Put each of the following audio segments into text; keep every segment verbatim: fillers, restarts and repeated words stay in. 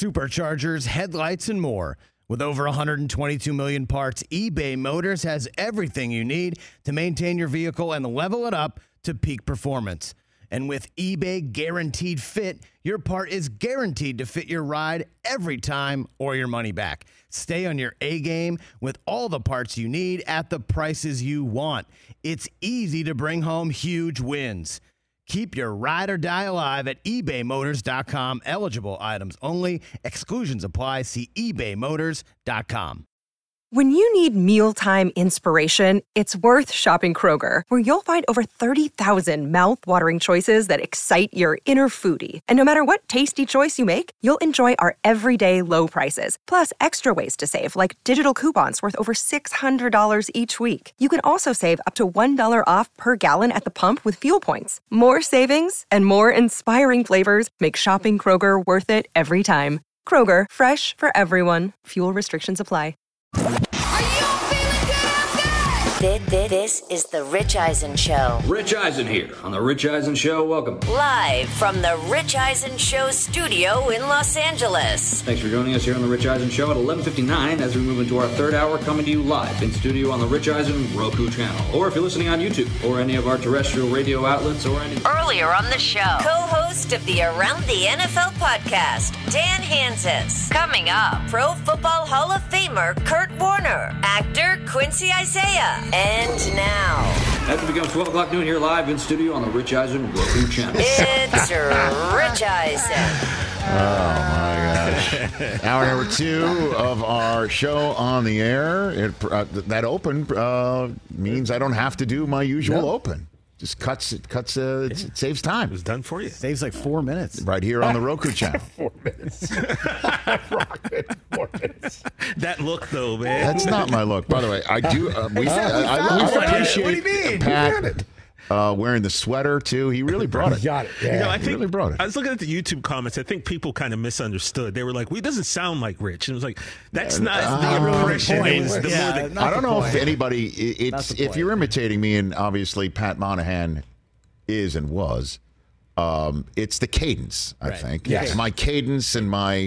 superchargers, headlights, and more. With over one hundred twenty-two million parts, eBay Motors has everything you need to maintain your vehicle and level it up to peak performance. And with eBay Guaranteed Fit, your part is guaranteed to fit your ride every time or your money back. Stay on your A-game with all the parts you need at the prices you want. It's easy to bring home huge wins. Keep your ride or die alive at ebay motors dot com. Eligible items only. Exclusions apply. See ebay motors dot com. When you need mealtime inspiration, it's worth shopping Kroger, where you'll find over thirty thousand mouth-watering choices that excite your inner foodie. And no matter what tasty choice you make, you'll enjoy our everyday low prices, plus extra ways to save, like digital coupons worth over six hundred dollars each week. You can also save up to one dollar off per gallon at the pump with fuel points. More savings and more inspiring flavors make shopping Kroger worth it every time. Kroger, fresh for everyone. Fuel restrictions apply. This, this is the Rich Eisen Show. Rich Eisen here on the Rich Eisen Show. Welcome. Live from the Rich Eisen Show studio in Los Angeles. Thanks for joining us here on the Rich Eisen Show at eleven fifty-nine as we move into our third hour, coming to you live in studio on the Rich Eisen Roku channel. Or if you're listening on YouTube or any of our terrestrial radio outlets or any... Earlier on the show, co-host of the Around the N F L podcast, Dan Hansis. Coming up, Pro Football Hall of Famer Kurt Warner, actor Quincy Isaiah. And now, as it becomes twelve o'clock noon here live in studio on the Rich Eisen Roku channel. It's Rich Eisen. Oh, my gosh. Hour number two of our show on the air. It, uh, that open uh, means I don't have to do my usual no. open. Just cuts it cuts uh, yeah. it saves time. It was done for you. Saves like four minutes. Right here on the Roku channel. four minutes. four minutes. That look, though, man. That's not my look. By the way, I do. Uh, we, I, I, I, I appreciate what do you mean? Pat uh, wearing the sweater, too. He really brought it. He got it. Yeah. You know, I he think, really brought it. I was looking at the YouTube comments. I think people kind of misunderstood. They were like, well, he doesn't sound like Rich. And it was like, that's not uh, the impression. It was the yeah, more the, I don't know if anybody, it, it's if you're imitating me, and obviously Pat Monahan is and was, um, it's the cadence, I right. think. Yes. It's my cadence and my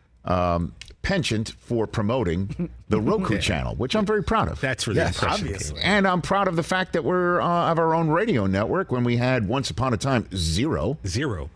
um, penchant for promoting the Roku yeah. channel, which I'm very proud of. That's really yes, impressive. Obviously. And I'm proud of the fact that we're uh, have our own radio network when we had once upon a time zero. Zero.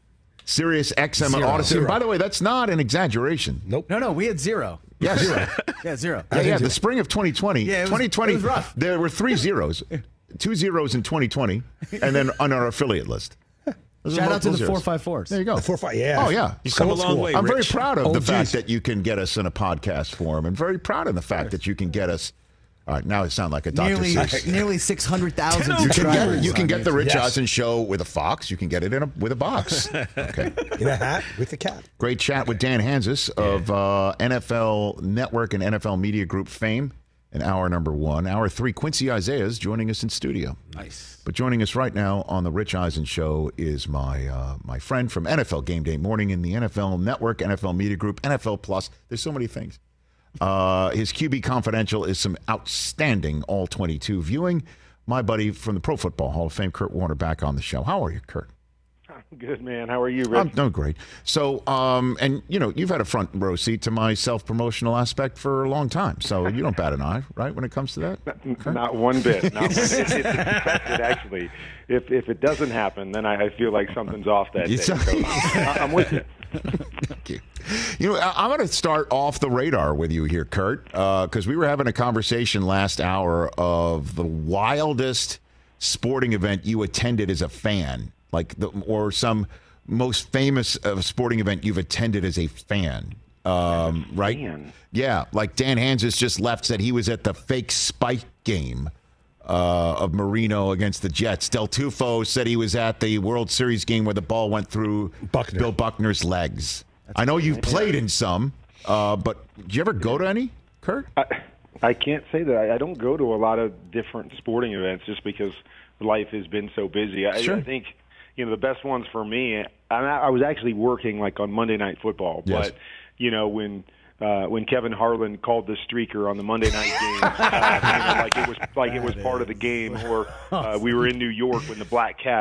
Sirius X M Zero. Odyssey. Zero. By the way, that's not an exaggeration. Nope. No, no, we had zero. Yes. Zero. yeah, zero. Yeah, yeah, the spring of twenty twenty. Yeah, it was, twenty twenty, it was rough. There were three zeros. Two zeros in twenty twenty, and then on our affiliate list. Those Shout out to the zeros. four five fours. There you go. The four five, yeah. Oh, yeah. You've come a long way, I'm Rich. very proud of oh, the geez. fact that you can get us in a podcast form, and very proud of the fact that you can get us. All right, now it sounds like a Doctor Nearly, Seuss. nearly six hundred thousand You can get, you can on get the YouTube. Rich Yes. Eisen show with a fox. You can get it in a with a box. Okay. In a hat with a cat. Great chat with Dan Hansis of uh, N F L Network and N F L Media Group fame. In hour number one. Hour three, Quincy Isaiah is joining us in studio. Nice. But joining us right now on the Rich Eisen Show is my uh, my friend from N F L Game Day Morning in the N F L Network, N F L Media Group, N F L Plus. There's so many things. Uh, his Q B Confidential is some outstanding all twenty-two viewing. My buddy from the Pro Football Hall of Fame, Kurt Warner, back on the show. How are you, Kurt? Good, man. How are you, Rich? I'm doing great. So, um, and, you know, you've had a front row seat to my self-promotional aspect for a long time. So you don't bat an eye, right, when it comes to that? Not, not one bit. Not one bit. It's, it's expected, actually. If if it doesn't happen, then I, I feel like something's off that day. So I'm, I'm with you. Thank you. You know, I, I'm going to start off the radar with you here, Kurt, because uh, we were having a conversation last hour of the wildest sporting event you attended as a fan. Like the, or some most famous uh, sporting event you've attended as a fan, um, right? Fan. Yeah, like Dan Hansis just left, said he was at the fake spike game uh, of Marino against the Jets. Del Tufo said he was at the World Series game where the ball went through Buckner. Bill Buckner's legs. That's I know you've played in some, uh, but did you ever go to any, Kurt? I, I can't say that. I, I don't go to a lot of different sporting events just because life has been so busy. I, Sure. I think... You know, the best ones for me, I, I was actually working like on Monday Night Football, yes. but, you know, when uh, when Kevin Harlan called the streaker on the Monday night game, uh, you know, like it was like it was part of the game, or uh, we were in New York when the Black Cat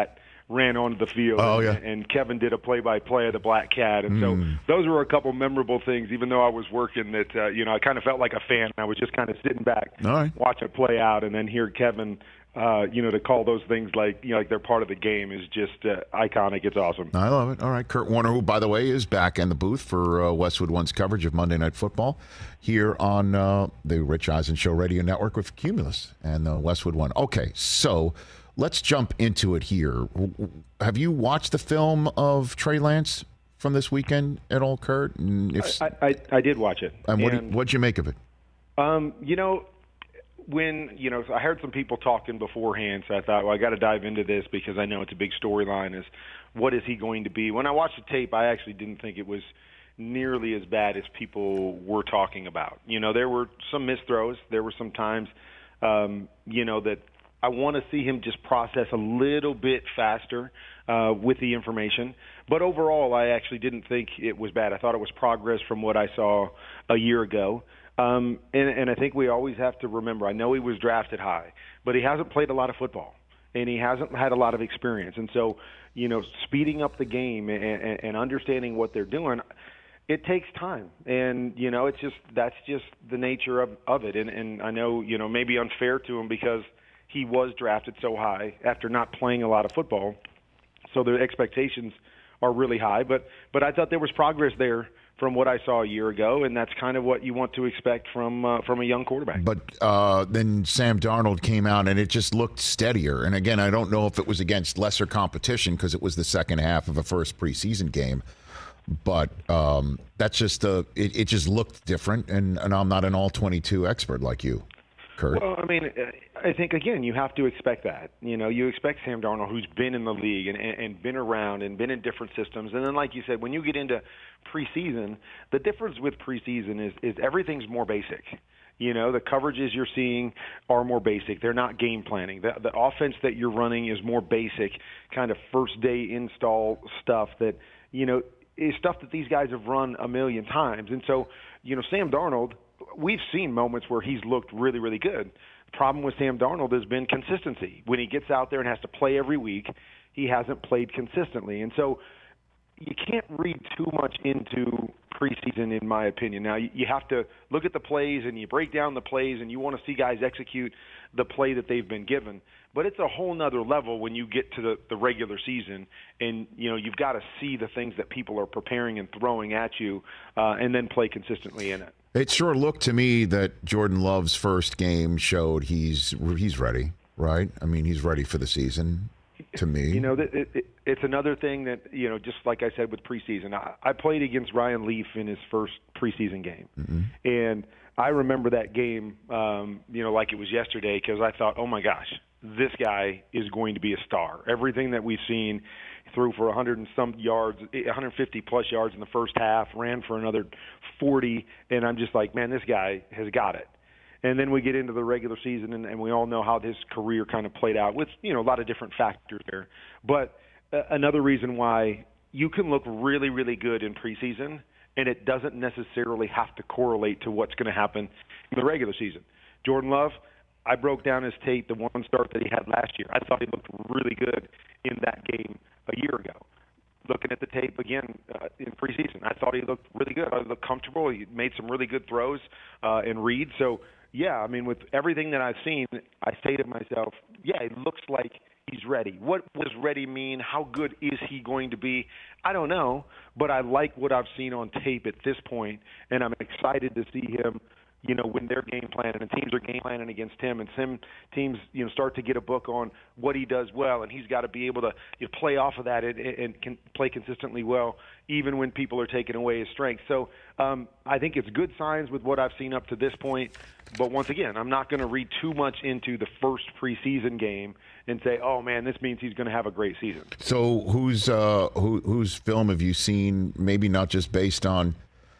ran onto the field. Oh, and, yeah. and Kevin did a play-by-play of the Black Cat. And so Mm. those were a couple memorable things, even though I was working that, uh, you know, I kind of felt like a fan. I was just kind of sitting back, All right. watching it play out, and then hear Kevin, uh, you know, to call those things like, you know, like they're part of the game is just uh, iconic. It's awesome. I love it. All right. Kurt Warner, who, by the way, is back in the booth for uh, Westwood One's coverage of Monday Night Football here on uh, the Rich Eisen Show Radio Network with Cumulus and uh, Westwood One. Okay, so let's jump into it here. Have you watched the film of Trey Lance from this weekend at all, Kurt? And if, I, I, I did watch it. and what And- what'd you make of it? Um, you know, when, you know, I heard some people talking beforehand, so I thought, well, I got to dive into this because I know it's a big storyline is what is he going to be? When I watched the tape, I actually didn't think it was nearly as bad as people were talking about. You know, there were some missed throws. There were some times, um, you know, that I want to see him just process a little bit faster uh, with the information. But overall, I actually didn't think it was bad. I thought it was progress from what I saw a year ago. Um, and, and I think we always have to remember, I know he was drafted high, but he hasn't played a lot of football, and he hasn't had a lot of experience. And so, you know, speeding up the game and, and, and understanding what they're doing, it takes time. And, you know, it's just that's just the nature of, of it. And, and I know, you know, maybe unfair to him because he was drafted so high after not playing a lot of football. So the expectations are really high. But, but I thought there was progress there from what I saw a year ago, and that's kind of what you want to expect from uh, from a young quarterback. But uh, then Sam Darnold came out, and it just looked steadier. And again, I don't know if it was against lesser competition because it was the second half of a first preseason game. But um, that's just uh, it, it just looked different, and, and I'm not an all twenty-two expert like you, Kurt. Well, I mean, I think, again, you have to expect that. You know, you expect Sam Darnold, who's been in the league and, and been around and been in different systems. And then, like you said, when you get into preseason, the difference with preseason is, is everything's more basic. You know, the coverages you're seeing are more basic. They're not game planning. The, the offense that you're running is more basic, kind of first-day install stuff that, you know, is stuff that these guys have run a million times. And so, you know, Sam Darnold, we've seen moments where he's looked really, really good. The problem with Sam Darnold has been consistency. When he gets out there and has to play every week, he hasn't played consistently. And so you can't read too much into preseason, in my opinion. Now, you have to look at the plays, and you break down the plays, and you want to see guys execute the play that they've been given. But it's a whole nother level when you get to the, the regular season, and you know you've got to see the things that people are preparing and throwing at you, uh, and then play consistently in it. It sure looked to me that Jordan Love's first game showed he's he's ready, right? I mean, he's ready for the season. To me, you know, it, it, it's another thing that, you know, just like I said with preseason, I, I played against Ryan Leaf in his first preseason game, mm-hmm. and I remember that game, um, you know, like it was yesterday, because I thought, oh my gosh, this guy is going to be a star. Everything that we've seen, threw for one hundred and some yards, one hundred fifty plus yards in the first half, ran for another forty, and I'm just like, man, this guy has got it. And then we get into the regular season, and, and we all know how his career kind of played out with, you know, a lot of different factors there. But uh, another reason why you can look really, really good in preseason, and it doesn't necessarily have to correlate to what's going to happen in the regular season. Jordan Love, I broke down his tape, the one start that he had last year. I thought he looked really good in that game a year ago. Looking at the tape again uh, in preseason, I thought he looked really good. I looked comfortable. He made some really good throws uh, and reads. So, yeah, I mean, with everything that I've seen, I say to myself, yeah, it looks like he's ready. What does ready mean? How good is he going to be? I don't know, but I like what I've seen on tape at this point, and I'm excited to see him, you know, when they're game planning and teams are game planning against him, and some teams, you know, start to get a book on what he does well, and he's got to be able to, you know, play off of that and, and can play consistently well, even when people are taking away his strength. So um, I think it's good signs with what I've seen up to this point. But once again, I'm not going to read too much into the first preseason game and say, oh, man, this means he's going to have a great season. So whose uh, who, whose film have you seen, maybe not just based on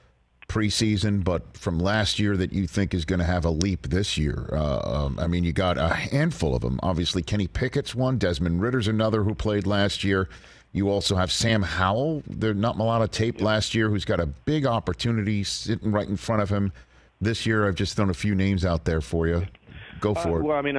preseason, but from last year, that you think is going to have a leap this year? Uh, um, I mean, you got a handful of them. Obviously, Kenny Pickett's one. Desmond Ritter's another who played last year. You also have Sam Howell. There's not a lot of tape yeah. last year, who's got a big opportunity sitting right in front of him this year. I've just thrown a few names out there for you. Go for uh, it. Well, I mean, I,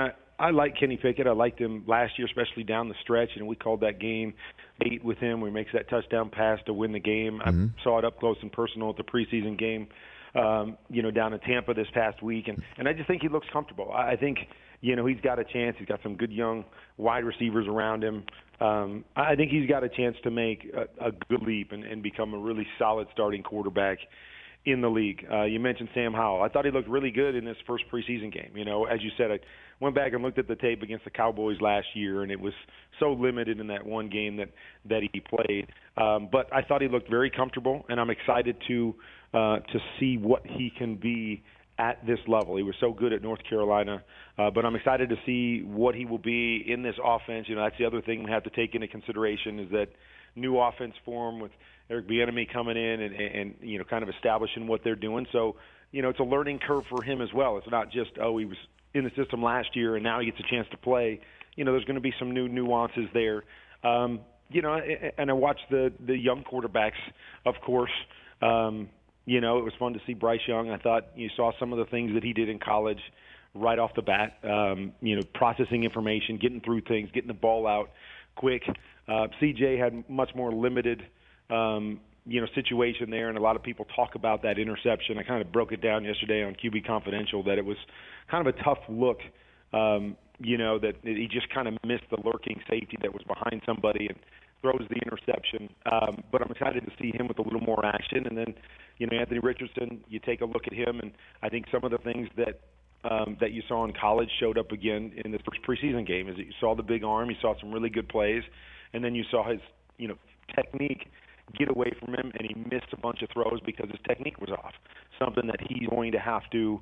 I like Kenny Pickett. I liked him last year, especially down the stretch. And we called that game eight with him where he makes that touchdown pass to win the game. Mm-hmm. I saw it up close and personal at the preseason game, um, you know, down in Tampa this past week. And, and I just think he looks comfortable. I think, you know, he's got a chance. He's got some good young wide receivers around him. Um, I think he's got a chance to make a, a good leap and, and become a really solid starting quarterback in the league. Uh, you mentioned Sam Howell. I thought he looked really good in this first preseason game. You know, as you said, I went back and looked at the tape against the Cowboys last year, and it was so limited in that one game that, that he played. Um, but I thought he looked very comfortable, and I'm excited to uh, to see what he can be at this level. He was so good at North Carolina, uh, but I'm excited to see what he will be in this offense. You know, that's the other thing we have to take into consideration is that new offense form with Eric Bieniemy coming in and, and, you know, kind of establishing what they're doing. So, you know, it's a learning curve for him as well. It's not just, oh, he was in the system last year and now he gets a chance to play. You know, there's going to be some new nuances there. Um, you know, and I watched the, the young quarterbacks, of course. Um, you know, it was fun to see Bryce Young. I thought you saw some of the things that he did in college right off the bat, um, you know, processing information, getting through things, getting the ball out quick. Uh, C J had much more limited, um, you know, situation there, and a lot of people talk about that interception. I kind of broke it down yesterday on Q B Confidential that it was kind of a tough look, um, you know, that he just kind of missed the lurking safety that was behind somebody and throws the interception. Um, but I'm excited to see him with a little more action. And then, you know, Anthony Richardson, you take a look at him, and I think some of the things that um, that you saw in college showed up again in the first preseason game. Is that you saw the big arm, you saw some really good plays, and then you saw his, you know, technique get away from him, and he missed a bunch of throws because his technique was off. Something that he's going to have to,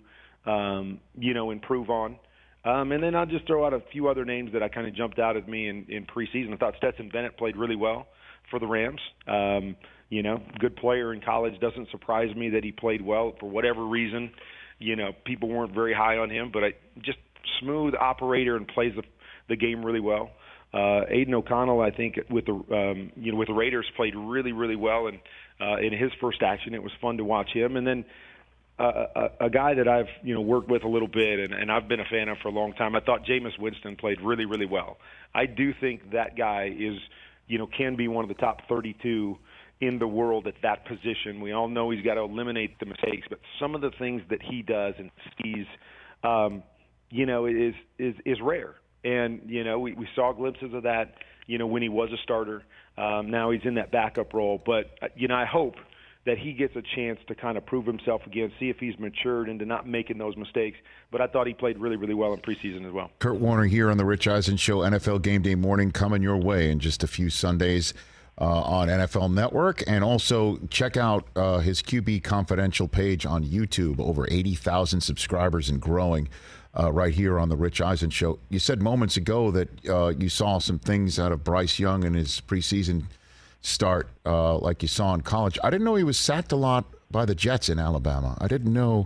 um, you know, improve on. Um, and then I'll just throw out a few other names that I kind of jumped out at me in, in preseason. I thought Stetson Bennett played really well for the Rams. Um, you know, good player in college. Doesn't surprise me that he played well for whatever reason. You know, people weren't very high on him, but I, just smooth operator and plays the, the game really well. Uh, Aiden O'Connell, I think, with the um, you know with the Raiders, played really, really well, and uh, in his first action, it was fun to watch him. And then uh, a, a guy that I've you know worked with a little bit, and, and I've been a fan of for a long time. I thought Jameis Winston played really, really well. I do think that guy is you know can be one of the top thirty-two in the world at that position. We all know he's got to eliminate the mistakes, but some of the things that he does and sees, um, you know, is is is rare. And, you know, we, we saw glimpses of that, you know, when he was a starter. Um, now he's in that backup role. But, you know, I hope that he gets a chance to kind of prove himself again, see if he's matured into not making those mistakes. But I thought he played really, really well in preseason as well. Kurt Warner here on the Rich Eisen Show, N F L Game Day Morning, coming your way in just a few Sundays uh, on N F L Network. And also check out uh, his Q B Confidential page on YouTube. Over eighty thousand subscribers and growing. Uh, right here on the Rich Eisen Show. You said moments ago that uh, you saw some things out of Bryce Young in his preseason start, uh, like you saw in college. I didn't know he was sacked a lot by the Jets in Alabama. I didn't know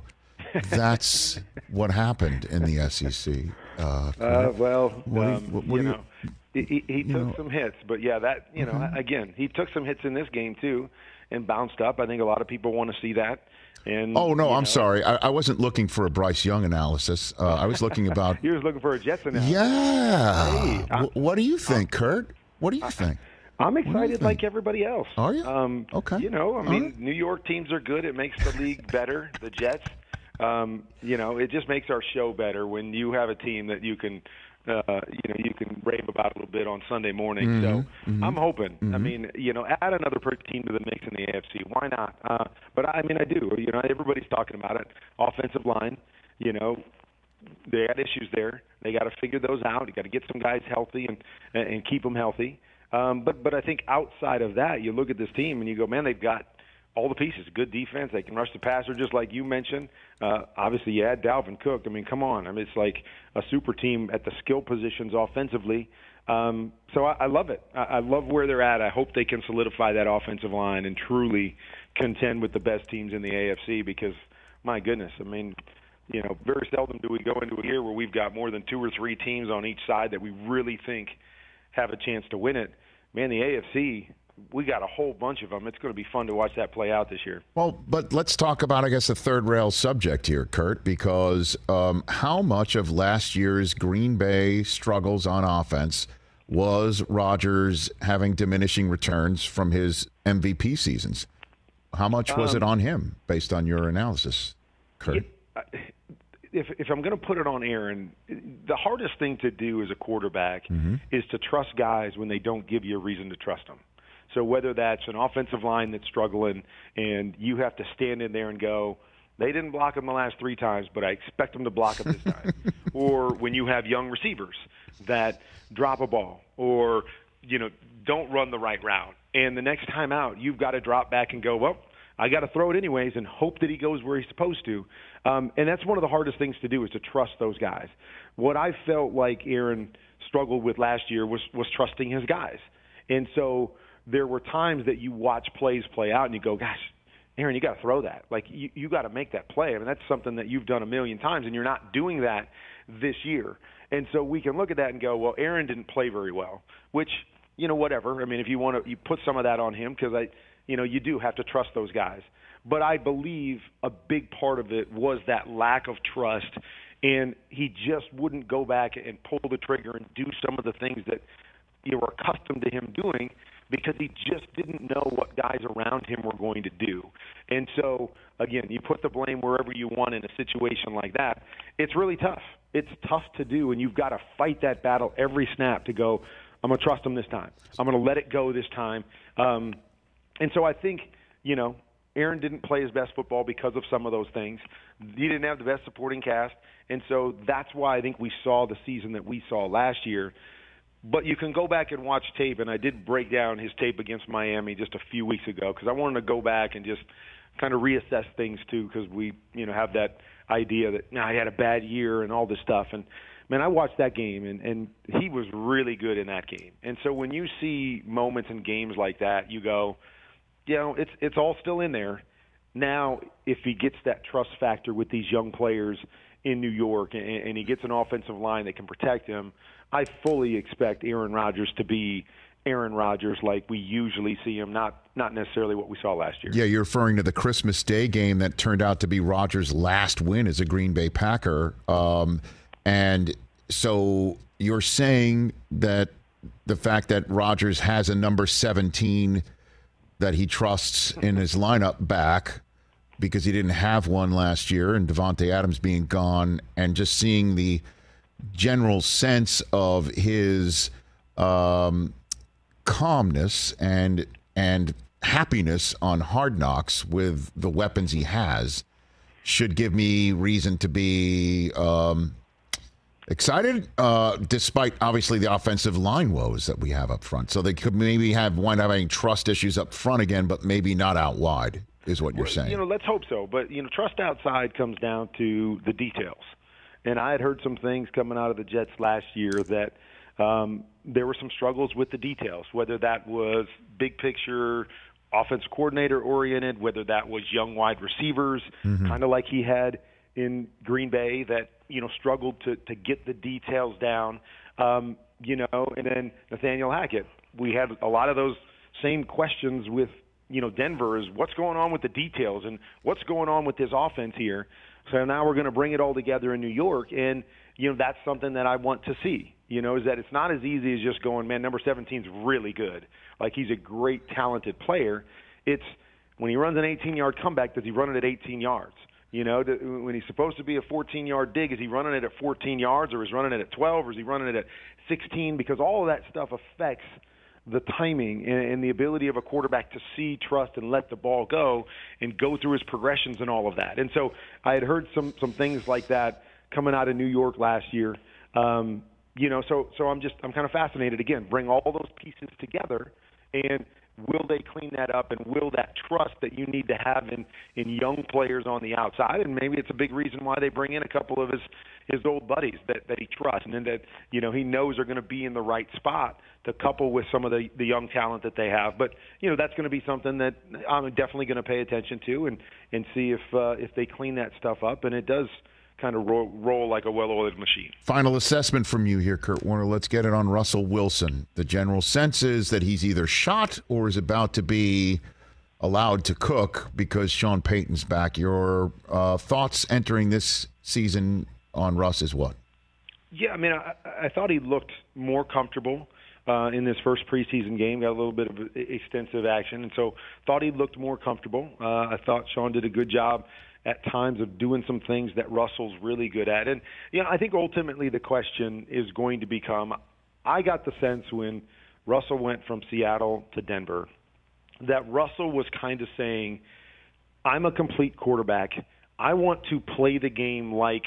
that's what happened in the S E C. Uh, uh, well, what um, you, what, what you you, know, he, he took know, some hits, but yeah, that you know, okay. again, he took some hits in this game too, and bounced up. I think a lot of people want to see that. And, oh, no, I'm know, sorry. I, I wasn't looking for a Bryce Young analysis. Uh, I was looking about... You was looking for a Jets analysis. Yeah. Hey, w- what do you think, I'm, Kurt? What do you think? I'm excited like everybody else. Are you? Um, okay. You know, I mean, right. New York teams are good. It makes the league better, the Jets. Um, you know, it just makes our show better when you have a team that you can... Uh, you know, you can rave about a little bit on Sunday morning. Mm-hmm, so mm-hmm, I'm hoping. Mm-hmm. I mean, you know, add another team to the mix in the A F C. Why not? Uh, but I mean, I do. You know, everybody's talking about it. Offensive line. You know, they had issues there. They got to figure those out. You got to get some guys healthy and and keep them healthy. Um, but but I think outside of that, you look at this team and you go, man, they've got all the pieces. Good defense. They can rush the passer, just like you mentioned. Uh, obviously, you add Dalvin Cook. I mean, come on. I mean, it's like a super team at the skill positions offensively. Um, so I, I love it. I, I love where they're at. I hope they can solidify that offensive line and truly contend with the best teams in the A F C because, my goodness, I mean, you know, very seldom do we go into a year where we've got more than two or three teams on each side that we really think have a chance to win it. Man, the A F C, we got a whole bunch of them. It's going to be fun to watch that play out this year. Well, but let's talk about, I guess, a third rail subject here, Kurt, because um, how much of last year's Green Bay struggles on offense was Rodgers having diminishing returns from his M V P seasons? How much was um, it on him, based on your analysis, Kurt? Yeah, if, if I'm going to put it on Aaron, the hardest thing to do as a quarterback mm-hmm. is to trust guys when they don't give you a reason to trust them. So whether that's an offensive line that's struggling and you have to stand in there and go, they didn't block him the last three times, but I expect them to block him this time. Or when you have young receivers that drop a ball or, you know, don't run the right route. And the next time out, you've got to drop back and go, well, I got to throw it anyways and hope that he goes where he's supposed to. Um, and that's one of the hardest things to do is to trust those guys. What I felt like Aaron struggled with last year was, was trusting his guys. And so there were times that you watch plays play out and you go, gosh, Aaron, you got to throw that. Like, you, you got to make that play. I mean, that's something that you've done a million times, and you're not doing that this year. And so we can look at that and go, well, Aaron didn't play very well, which, you know, whatever. I mean, if you want to, you put some of that on him because, I, you know, you do have to trust those guys. But I believe a big part of it was that lack of trust, and he just wouldn't go back and pull the trigger and do some of the things that you were accustomed to him doing, because he just didn't know what guys around him were going to do. And so, again, you put the blame wherever you want in a situation like that. It's really tough. It's tough to do, and you've got to fight that battle every snap to go, I'm going to trust him this time. I'm going to let it go this time. Um, and so I think, you know, Aaron didn't play his best football because of some of those things. He didn't have the best supporting cast, and so that's why I think we saw the season that we saw last year. But you can go back and watch tape, and I did break down his tape against Miami just a few weeks ago because I wanted to go back and just kind of reassess things too, because we, you know, have that idea that now nah, he had a bad year and all this stuff. And man, I watched that game, and, and he was really good in that game. And so when you see moments in games like that, you go, you know, it's it's all still in there. Now, if he gets that trust factor with these young players in New York, and, and he gets an offensive line that can protect him, I fully expect Aaron Rodgers to be Aaron Rodgers like we usually see him, not not necessarily what we saw last year. Yeah, you're referring to the Christmas Day game that turned out to be Rodgers' last win as a Green Bay Packer. Um, and so you're saying that the fact that Rodgers has a number seventeen that he trusts in his lineup back because he didn't have one last year, and Devontae Adams being gone, and just seeing the general sense of his um, calmness and and happiness on Hard Knocks with the weapons he has should give me reason to be um, excited, uh, despite obviously the offensive line woes that we have up front. So they could maybe have wind up having trust issues up front again, but maybe not out wide, is what you're saying. You know, let's hope so. But, you know, trust outside comes down to the details. And I had heard some things coming out of the Jets last year that um, there were some struggles with the details, whether that was big picture, offensive coordinator oriented, whether that was young wide receivers, mm-hmm. kind of like he had in Green Bay that, you know, struggled to, to get the details down, um, you know, and then Nathaniel Hackett. We had a lot of those same questions with, you know, Denver is what's going on with the details and what's going on with this offense here. So now we're going to bring it all together in New York, and, you know, that's something that I want to see, you know, is that it's not as easy as just going, man, number seventeen is really good. Like, he's a great, talented player. It's when he runs an eighteen-yard comeback, does he run it at eighteen yards? You know, when he's supposed to be a fourteen-yard dig, is he running it at fourteen yards, or is he running it at twelve, or is he running it at sixteen? Because all of that stuff affects the timing and the ability of a quarterback to see, trust, and let the ball go and go through his progressions and all of that. And so I had heard some some things like that coming out of New York last year. Um, you know, so so I'm just I'm kind of fascinated. Again, bring all those pieces together, and will they clean that up, and will that trust that you need to have in, in young players on the outside? And maybe it's a big reason why they bring in a couple of his, his old buddies that, that he trusts and then that, you know, he knows are going to be in the right spot to couple with some of the, the young talent that they have. But, you know, that's going to be something that I'm definitely going to pay attention to and, and see if uh, if they clean that stuff up. And it does kind of roll, roll like a well-oiled machine. Final assessment from you here, Kurt Warner. Let's get it on Russell Wilson. The general sense is that he's either shot or is about to be allowed to cook because Sean Payton's back. Your uh, thoughts entering this season on Russ is what? Yeah, I mean, I, I thought he looked more comfortable uh, in this first preseason game. Got a little bit of extensive action, and so thought he looked more comfortable. Uh, I thought Sean did a good job at times of doing some things that Russell's really good at. And, you know, I think ultimately the question is going to become, I got the sense when Russell went from Seattle to Denver that Russell was kind of saying, I'm a complete quarterback. I want to play the game like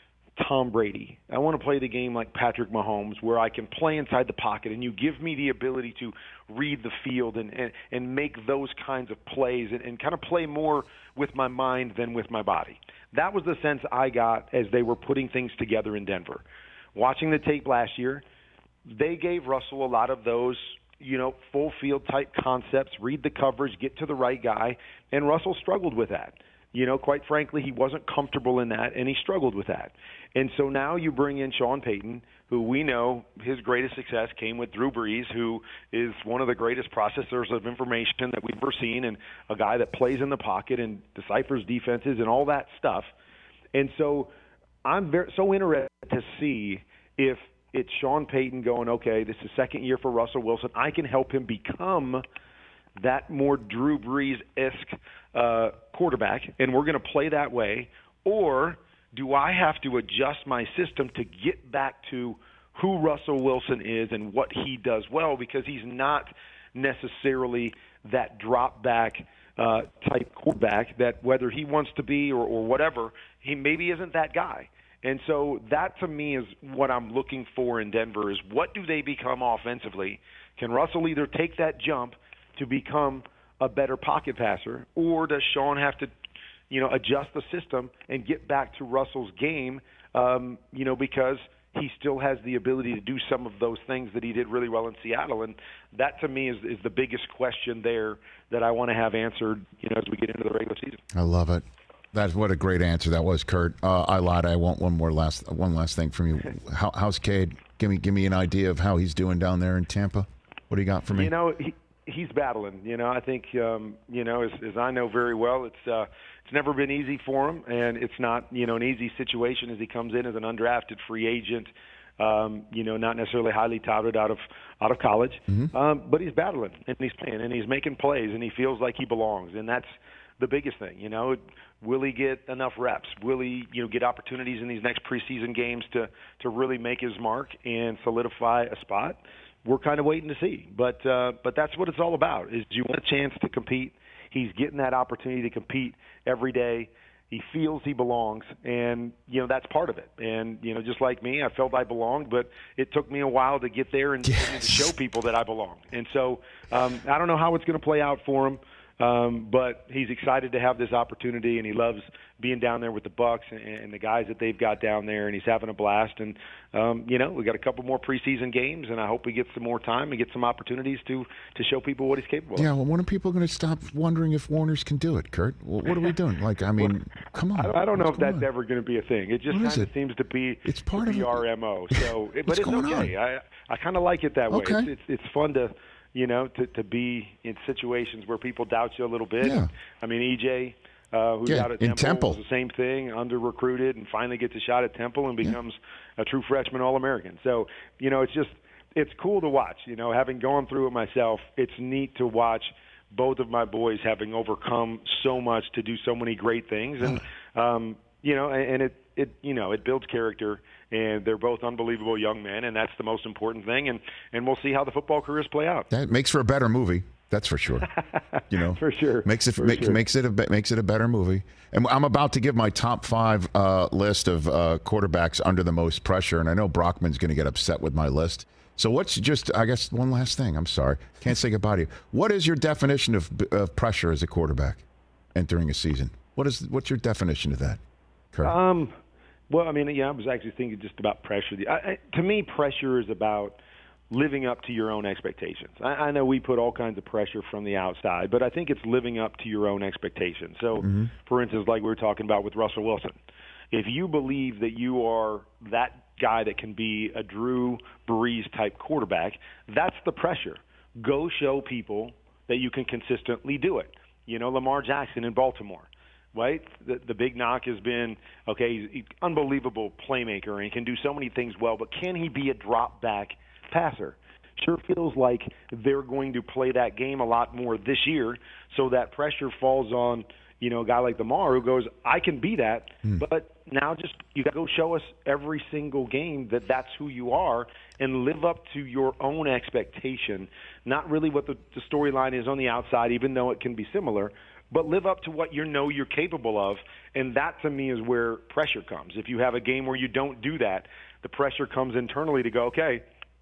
Tom Brady. I want to play the game like Patrick Mahomes, where I can play inside the pocket and you give me the ability to read the field and, and, and make those kinds of plays and, and kind of play more with my mind than with my body. That was the sense I got as they were putting things together in Denver. Watching the tape last year, they gave Russell a lot of those, you know, full field type concepts, read the coverage, get to the right guy, and Russell struggled with that. You know, quite frankly, he wasn't comfortable in that, and he struggled with that. And so now you bring in Sean Payton, who we know his greatest success came with Drew Brees, who is one of the greatest processors of information that we've ever seen, and a guy that plays in the pocket and deciphers defenses and all that stuff. And so I'm very, so interested to see if it's Sean Payton going, okay, this is second year for Russell Wilson. I can help him become that more Drew Brees-esque uh, quarterback, and we're going to play that way. Or do I have to adjust my system to get back to who Russell Wilson is and what he does well, because he's not necessarily that drop-back uh, type quarterback that whether he wants to be or, or whatever, he maybe isn't that guy. And so that, to me, is what I'm looking for in Denver is what do they become offensively? Can Russell either take that jump to become a better pocket passer, or does Sean have to, you know, adjust the system and get back to Russell's game, um, you know, because he still has the ability to do some of those things that he did really well in Seattle. And that, to me, is, is the biggest question there that I want to have answered, you know, as we get into the regular season. I love it. That's what a great answer that was, Kurt. Uh, I lied. I want one more last one last thing from you. How, how's Cade? Give me give me an idea of how he's doing down there in Tampa. What do you got for me? You know, he, he's battling. You know, I think um, you know as, as I know very well, it's uh, it's never been easy for him, and it's not you know an easy situation as he comes in as an undrafted free agent. Um, you know, not necessarily highly touted out of out of college, mm-hmm. um, but he's battling and he's playing and he's making plays and he feels like he belongs, and that's the biggest thing. You know, will he get enough reps? Will he, you know, get opportunities in these next preseason games to to really make his mark and solidify a spot? We're kind of waiting to see, but uh, but that's what it's all about. Is you want a chance to compete. He's getting that opportunity to compete every day. He feels he belongs, and you know that's part of it. And you know, just like me, I felt I belonged, but it took me a while to get there and, yes. and to show people that I belong. And so um, I don't know how it's going to play out for him. Um, but he's excited to have this opportunity, and he loves being down there with the Bucs and, and the guys that they've got down there, and he's having a blast. And um, you know, we got a couple more preseason games, and I hope he gets some more time and get some opportunities to to show people what he's capable of. Yeah, well, when are people going to stop wondering if Warner's can do it, Kurt? Well, what are we doing? Like, I mean, well, come on. I, I don't know What's if that's on? ever going to be a thing. It just kind of seems to be it's part the of R M O. So, but What's it's going okay. on? I I kind of like it that way. Okay. It's, it's it's fun to. You know, to, to be in situations where people doubt you a little bit. Yeah. I mean, E J, uh, who's yeah, out at in Temple, Temple. was the same thing, under-recruited, and finally gets a shot at Temple and becomes yeah. a true freshman All-American. So, you know, it's just it's cool to watch. You know, having gone through it myself, it's neat to watch both of my boys having overcome so much to do so many great things. And, um, you know, and, and it, it, you know, it builds character. And they're both unbelievable young men, and that's the most important thing. And, and we'll see how the football careers play out. That makes for a better movie, that's for sure. You know, for sure makes it for make, sure. makes it a makes it a better movie. And I'm about to give my top five uh, list of uh, quarterbacks under the most pressure, and I know Brockman's going to get upset with my list. So what's just I guess one last thing. I'm sorry, can't say goodbye to you. What is your definition of, of pressure as a quarterback entering a season? What is what's your definition of that, Kurt? Um. Well, I mean, yeah, I was actually thinking just about pressure. I, I, to me, pressure is about living up to your own expectations. I, I know we put all kinds of pressure from the outside, but I think it's living up to your own expectations. So, mm-hmm. for instance, like we were talking about with Russell Wilson, If you believe that you are that guy that can be a Drew Brees type quarterback, that's the pressure. Go show people that you can consistently do it. You know, Lamar Jackson in Baltimore, right? The, the big knock has been, okay, he's, he's an unbelievable playmaker and he can do so many things well, but can he be a drop back passer? Sure feels like they're going to play that game a lot more this year, so that pressure falls on, you know, a guy like Lamar who goes, I can be that, mm. but now just you got to go show us every single game that that's who you are and live up to your own expectation, not really what the, the storyline is on the outside, even though it can be similar, but live up to what you know you're capable of, and that to me is where pressure comes. If you have a game where you don't do that, the pressure comes internally to go, okay,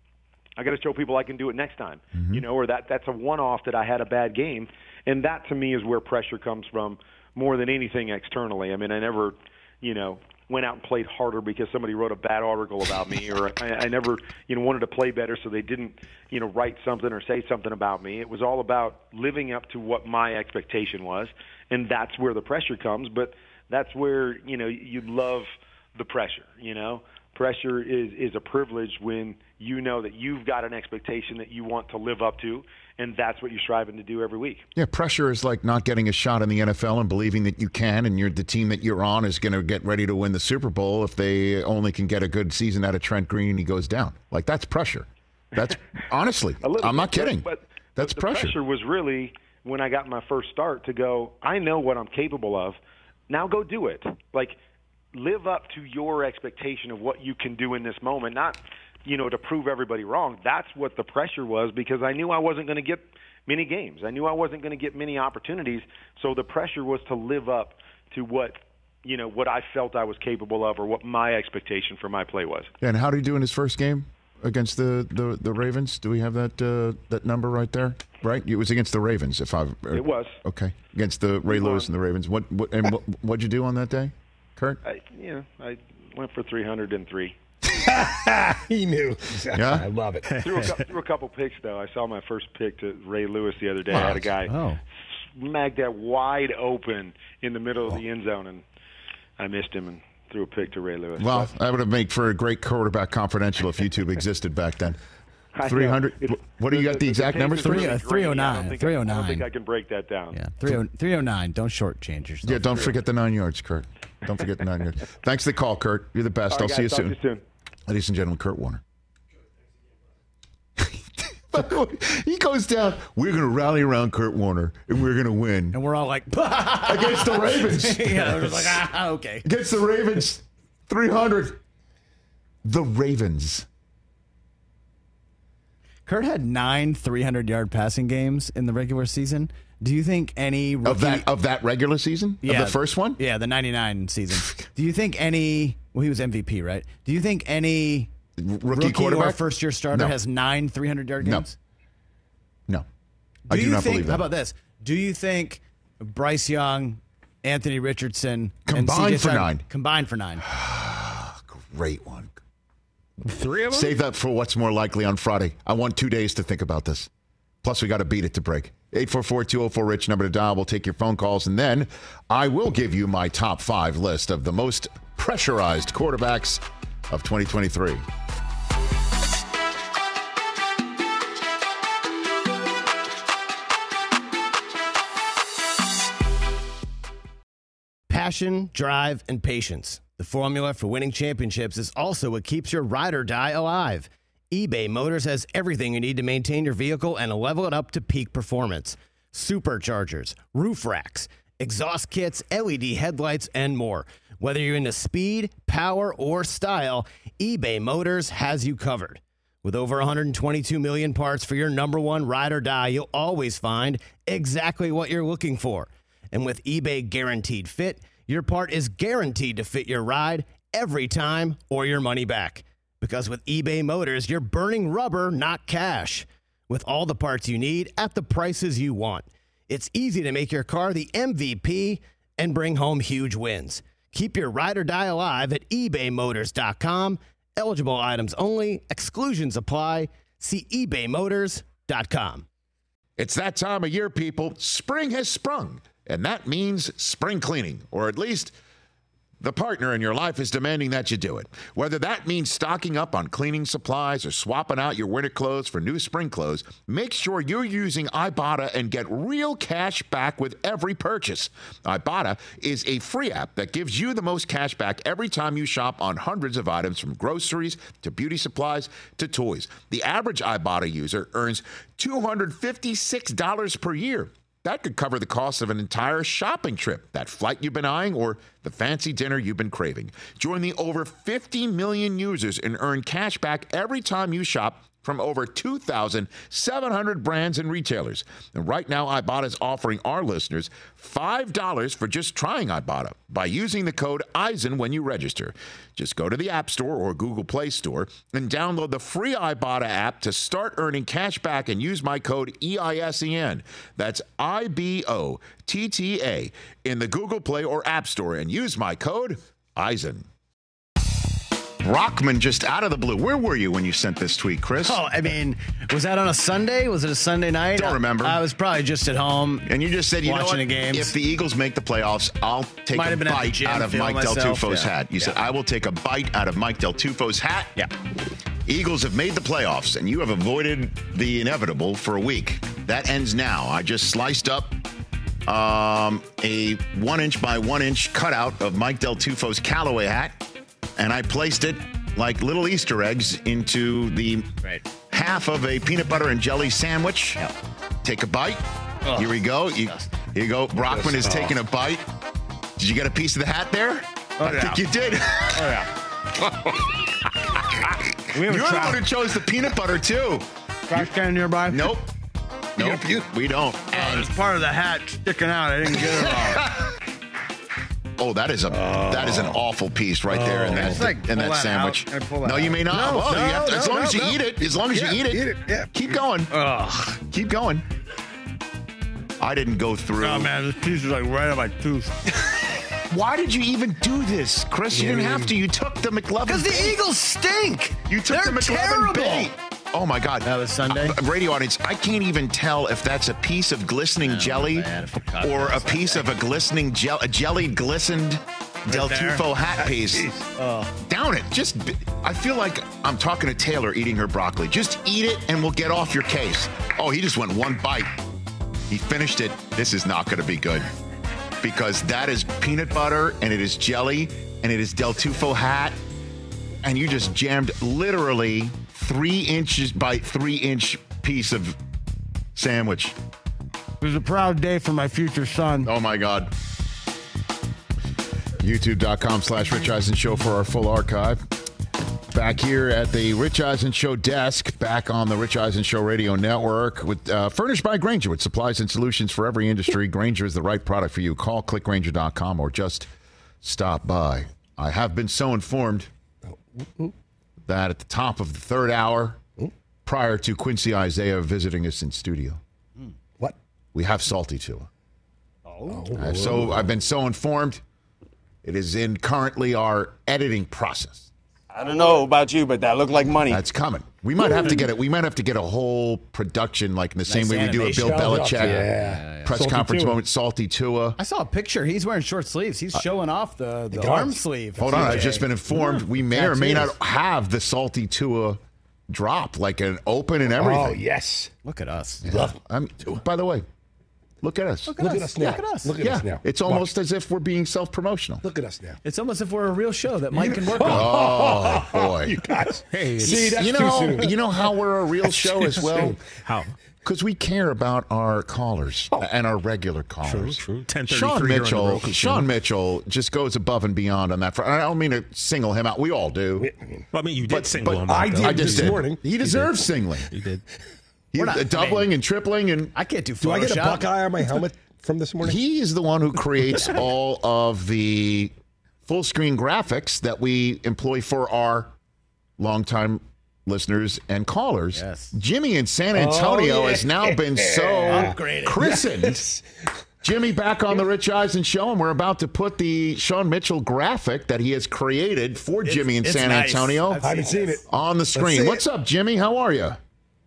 I got to show people I can do it next time, mm-hmm. you know, or that that's a one-off that I had a bad game. And that, to me, is where pressure comes from more than anything externally. I mean, I never, you know, went out and played harder because somebody wrote a bad article about me, or I, I never, you know, wanted to play better so they didn't, you know, write something or say something about me. It was all about living up to what my expectation was, and that's where the pressure comes. But that's where, you know, you love the pressure, you know. Pressure is, is a privilege when you know that you've got an expectation that you want to live up to, and that's what you're striving to do every week. Yeah, pressure is like not getting a shot in the N F L and believing that you can, and you're the team that you're on is going to get ready to win the Super Bowl if they only can get a good season out of Trent Green and he goes down. Like, that's pressure. That's honestly, I'm not kidding. But, but that's the pressure. pressure was really when I got my first start to go, I know what I'm capable of. Now go do it. Like, live up to your expectation of what you can do in this moment, not, you know, to prove everybody wrong. That's what the pressure was, because I knew I wasn't going to get many games. I knew I wasn't going to get many opportunities. So the pressure was to live up to what, you know, what I felt I was capable of, or what my expectation for my play was. And how did he do in his first game against the, the, the Ravens? Do we have that uh, that number right there? Right, it was against the Ravens. If I it was okay against the Ray Lewis and the Ravens. What, what and what what'd you do on that day, Kurt? I, you know, I went for three hundred three. He knew. Yeah? I love it. threw, a, threw a couple picks, though. I saw my first pick to Ray Lewis the other day. Wow. I had a guy oh. smack that wide open in the middle of the end zone, and I missed him and threw a pick to Ray Lewis. Well, that would have made for a great Quarterback Confidential if YouTube existed back then. three hundred. What do you got the exact numbers? Three, uh, three oh nine. three oh nine. I don't think I can break that down. Yeah, three oh nine. Don't shortchange yourself. Yeah, don't forget the nine yards, Kurt. Don't forget the nine yards. Thanks for the call, Kurt. You're the best. All I'll right, see you guys, soon. talk to you soon. Ladies and gentlemen, Kurt Warner. He goes down. We're going to rally around Kurt Warner, and we're going to win. And we're all like, against the Ravens. Yeah, we're just like, ah, okay. Against the Ravens, three hundred. The Ravens. Kurt had nine three hundred yard passing games in the regular season. Do you think any rookie, of that of that regular season? Yeah, of the first one? Yeah, the ninety-nine season. Do you think any? Well, he was M V P, right? Do you think any rookie, rookie quarterback or first year starter no. has nine three hundred yard games? No, no. Do I do you not think, believe that. How about this? Do you think Bryce Young, Anthony Richardson, combined and C J for Stroud, nine? Combined for nine. Great one. Three of them? Save that for what's more likely on Friday. I want two days to think about this. Plus, we got to beat it to break. eight four four, two oh four, RICH, number to dial. We'll take your phone calls, and then I will give you my top five list of the most pressurized quarterbacks of twenty twenty-three. Passion, drive, and patience. The formula for winning championships is also what keeps your ride or die alive. eBay Motors has everything you need to maintain your vehicle and level it up to peak performance. Superchargers, roof racks, exhaust kits, L E D headlights, and more. Whether you're into speed, power, or style, eBay Motors has you covered. With over one hundred twenty-two million parts for your number one ride or die, you'll always find exactly what you're looking for. And with eBay Guaranteed Fit, your part is guaranteed to fit your ride every time or your money back. Because with eBay Motors, you're burning rubber, not cash. With all the parts you need at the prices you want. It's easy to make your car the M V P and bring home huge wins. Keep your ride or die alive at ebay motors dot com. Eligible items only. Exclusions apply. See ebay motors dot com. It's that time of year, people. Spring has sprung, and that means spring cleaning, or at least The partner in your life is demanding that you do it. Whether that means stocking up on cleaning supplies or swapping out your winter clothes for new spring clothes, make sure you're using Ibotta and get real cash back with every purchase. Ibotta is a free app that gives you the most cash back every time you shop on hundreds of items, from groceries to beauty supplies to toys. The average Ibotta user earns two hundred fifty-six dollars per year. That could cover the cost of an entire shopping trip, that flight you've been eyeing, or the fancy dinner you've been craving. Join the over fifty million users and earn cash back every time you shop from over two thousand seven hundred brands and retailers. And right now, Ibotta is offering our listeners five dollars for just trying Ibotta by using the code Eisen when you register. Just go to the App Store or Google Play Store and download the free Ibotta app to start earning cash back and use my code E I S E N. That's I B O T T A in the Google Play or App Store and use my code Eisen. Brockman just out of the blue. Where were you when you sent this tweet, Chris? Oh, I mean, was that on a Sunday? Was it a Sunday night? Don't remember. I, I was probably just at home. And you just said, you know what? The games. If the Eagles make the playoffs, I'll take Might a bite out of Mike myself. Del Tufo's yeah. hat. You yeah. said, I will take a bite out of Mike Del Tufo's hat. Yeah. Eagles have made the playoffs, and you have avoided the inevitable for a week. That ends now. I just sliced up um, a one inch by one inch cutout of Mike Del Tufo's Callaway hat, and I placed it like little Easter eggs into the right. half of a peanut butter and jelly sandwich. Yep. Take a bite. Oh, here we go. You, here you go. Brockman is taking a bite. Did you get a piece of the hat there? Oh, I yeah. think you did. Oh, yeah. You're the one who chose the peanut butter, too. Trash can nearby? Nope. Nope. We don't. Oh, there's part of the hat sticking out. I didn't get it all. Oh, that is a oh. that is an awful piece right there in that like in that, that sandwich. No, you may not. No, well, no, you have to, no, as long no, as you no. eat it, as long as yeah, you eat it, eat it. Yeah. keep going. Ugh. Keep going. I didn't go through. Oh man, this piece is like right on my tooth. Why did you even do this, Chris? You yeah, didn't have to. You took the McLovin. Because the Eagles stink. You took They're the McLovin terrible. bait. Oh, my God. That was Sunday? Uh, radio audience, I can't even tell if that's a piece of glistening no, jelly or a piece Sunday. of a glistening, gel- a jellied, glistened right Del there. Tufo hat piece. Oh. Down it. Just, I feel like I'm talking to Taylor eating her broccoli. Just eat it and we'll get off your case. Oh, he just went one bite. He finished it. This is not going to be good because that is peanut butter and it is jelly and it is Del Tufo hat. And you just jammed literally three inches by three inch piece of sandwich. It was a proud day for my future son. Oh, my God. YouTube.com slash Rich Eisen Show for our full archive. Back here at the Rich Eisen Show desk, back on the Rich Eisen Show Radio Network, with uh, furnished by Grainger with supplies and solutions for every industry. Grainger is the right product for you. Call click grainger dot com or just stop by. I have been so informed that at the top of the third hour, prior to Quincy Isaiah visiting us in studio, what? We have Salty Tua. Oh. I've so I've been so informed. It is in currently our editing process. I don't know about you, but that looked like money. That's coming. We might have to get it. We might have to get a whole production like in the nice same way we do a Bill Belichick yeah, yeah, yeah. press Salty conference Tua. moment. Salty Tua. I saw a picture. He's wearing short sleeves. He's showing off the, the arm sleeve. Hold on. I've just been informed we may or may not have the Salty Tua drop, like an open and everything. Oh, yes. Look at us. Love it. I'm, by the way, look at us. Look at, look us. at us now. Look at us. Look at yeah, us now. It's almost Watch. as if we're being self-promotional. Look at us now. It's almost as if we're a real show that Mike can work on. Oh, boy. You guys. Hey, see, that's you know, too soon. You know how we're a real That's show too as well? soon. How? Because we care about our callers Oh. and our regular callers. True, true. ten Sean thirty-three Mitchell, Sean Mitchell just goes above and beyond on that front. I don't mean to single him out. We all do. I mean, Well, I mean, you did But- single but him I out, did though. I just this did. morning. He deserves singling. You did. He's We're not- doubling man. and tripling, and I can't do Photoshop. Do I get a Buckeye on my helmet from this morning? he is the one who creates all of the full screen graphics that we employ for our longtime listeners and callers. Yes. Jimmy in San Antonio Oh, yeah. has now been so Upgraded. christened. Yes. Jimmy back on the Rich Eisen Show, and we're about to put the Sean Mitchell graphic that he has created for Jimmy in it's San nice. Antonio I've I haven't seen it. on the screen. see What's it. up, Jimmy? How are you?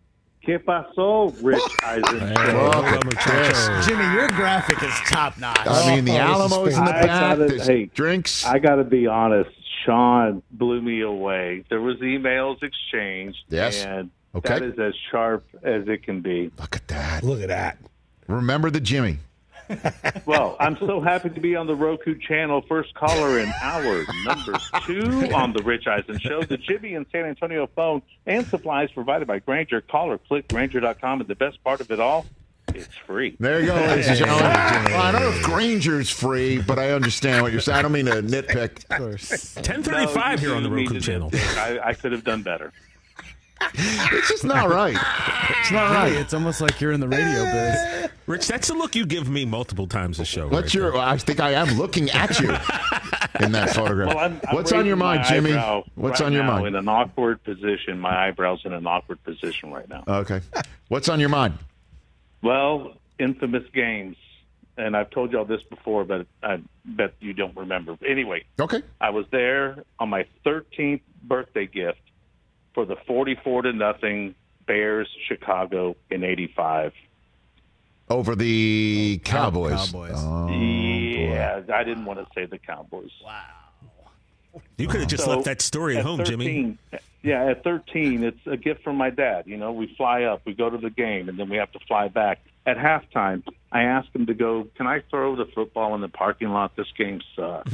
¿Qué pasó, Rich Eisen? Hey, welcome, muchachos. Jimmy, your graphic is top notch. I mean, the Alamo's in the I back. gotta- There's hey, drinks. I got to be honest. Sean blew me away. There was emails exchanged. Yes. And Okay. that is as sharp as it can be. Look at that. Look at that. Remember the Jimmy. Well, I'm so happy to be on the Roku channel. First caller in hour number two on the Rich Eisen Show. The Jimmy and San Antonio phone and supplies provided by Granger. Call or click Granger dot com. And the best part of it all, it's free. There you go, ladies and gentlemen. Well, I don't know if Granger's free, but I understand what you're saying. I don't mean to nitpick. Of course. ten thirty-five No, here on the you Roku need to channel. nitpick. I, I could have done better. It's just not right. It's not Right. right. It's almost like you're in the radio biz. Rich, that's the look you give me multiple times a show. What's right your? there. I think I am looking at you in that photograph. Well, I'm, I'm What's on your raising mind, my Jimmy? eyebrow What's right on your now mind? In an awkward position. My eyebrow's in an awkward position right now. Okay. What's on your mind? Well, infamous games. And I've told y'all this before, but I bet you don't remember. Anyway, Okay. I was there on my thirteenth birthday gift for the forty-four to nothing Bears Chicago in eighty-five. Over the Cowboys. Cowboys. Oh, yeah, I didn't want to say the Cowboys. Wow. You could have just So, left that story at home, thirteen, Jimmy. Yeah, at thirteen, it's a gift from my dad. You know, we fly up, we go to the game, and then we have to fly back. At halftime, I asked him to go, can I throw the football in the parking lot? This game sucks.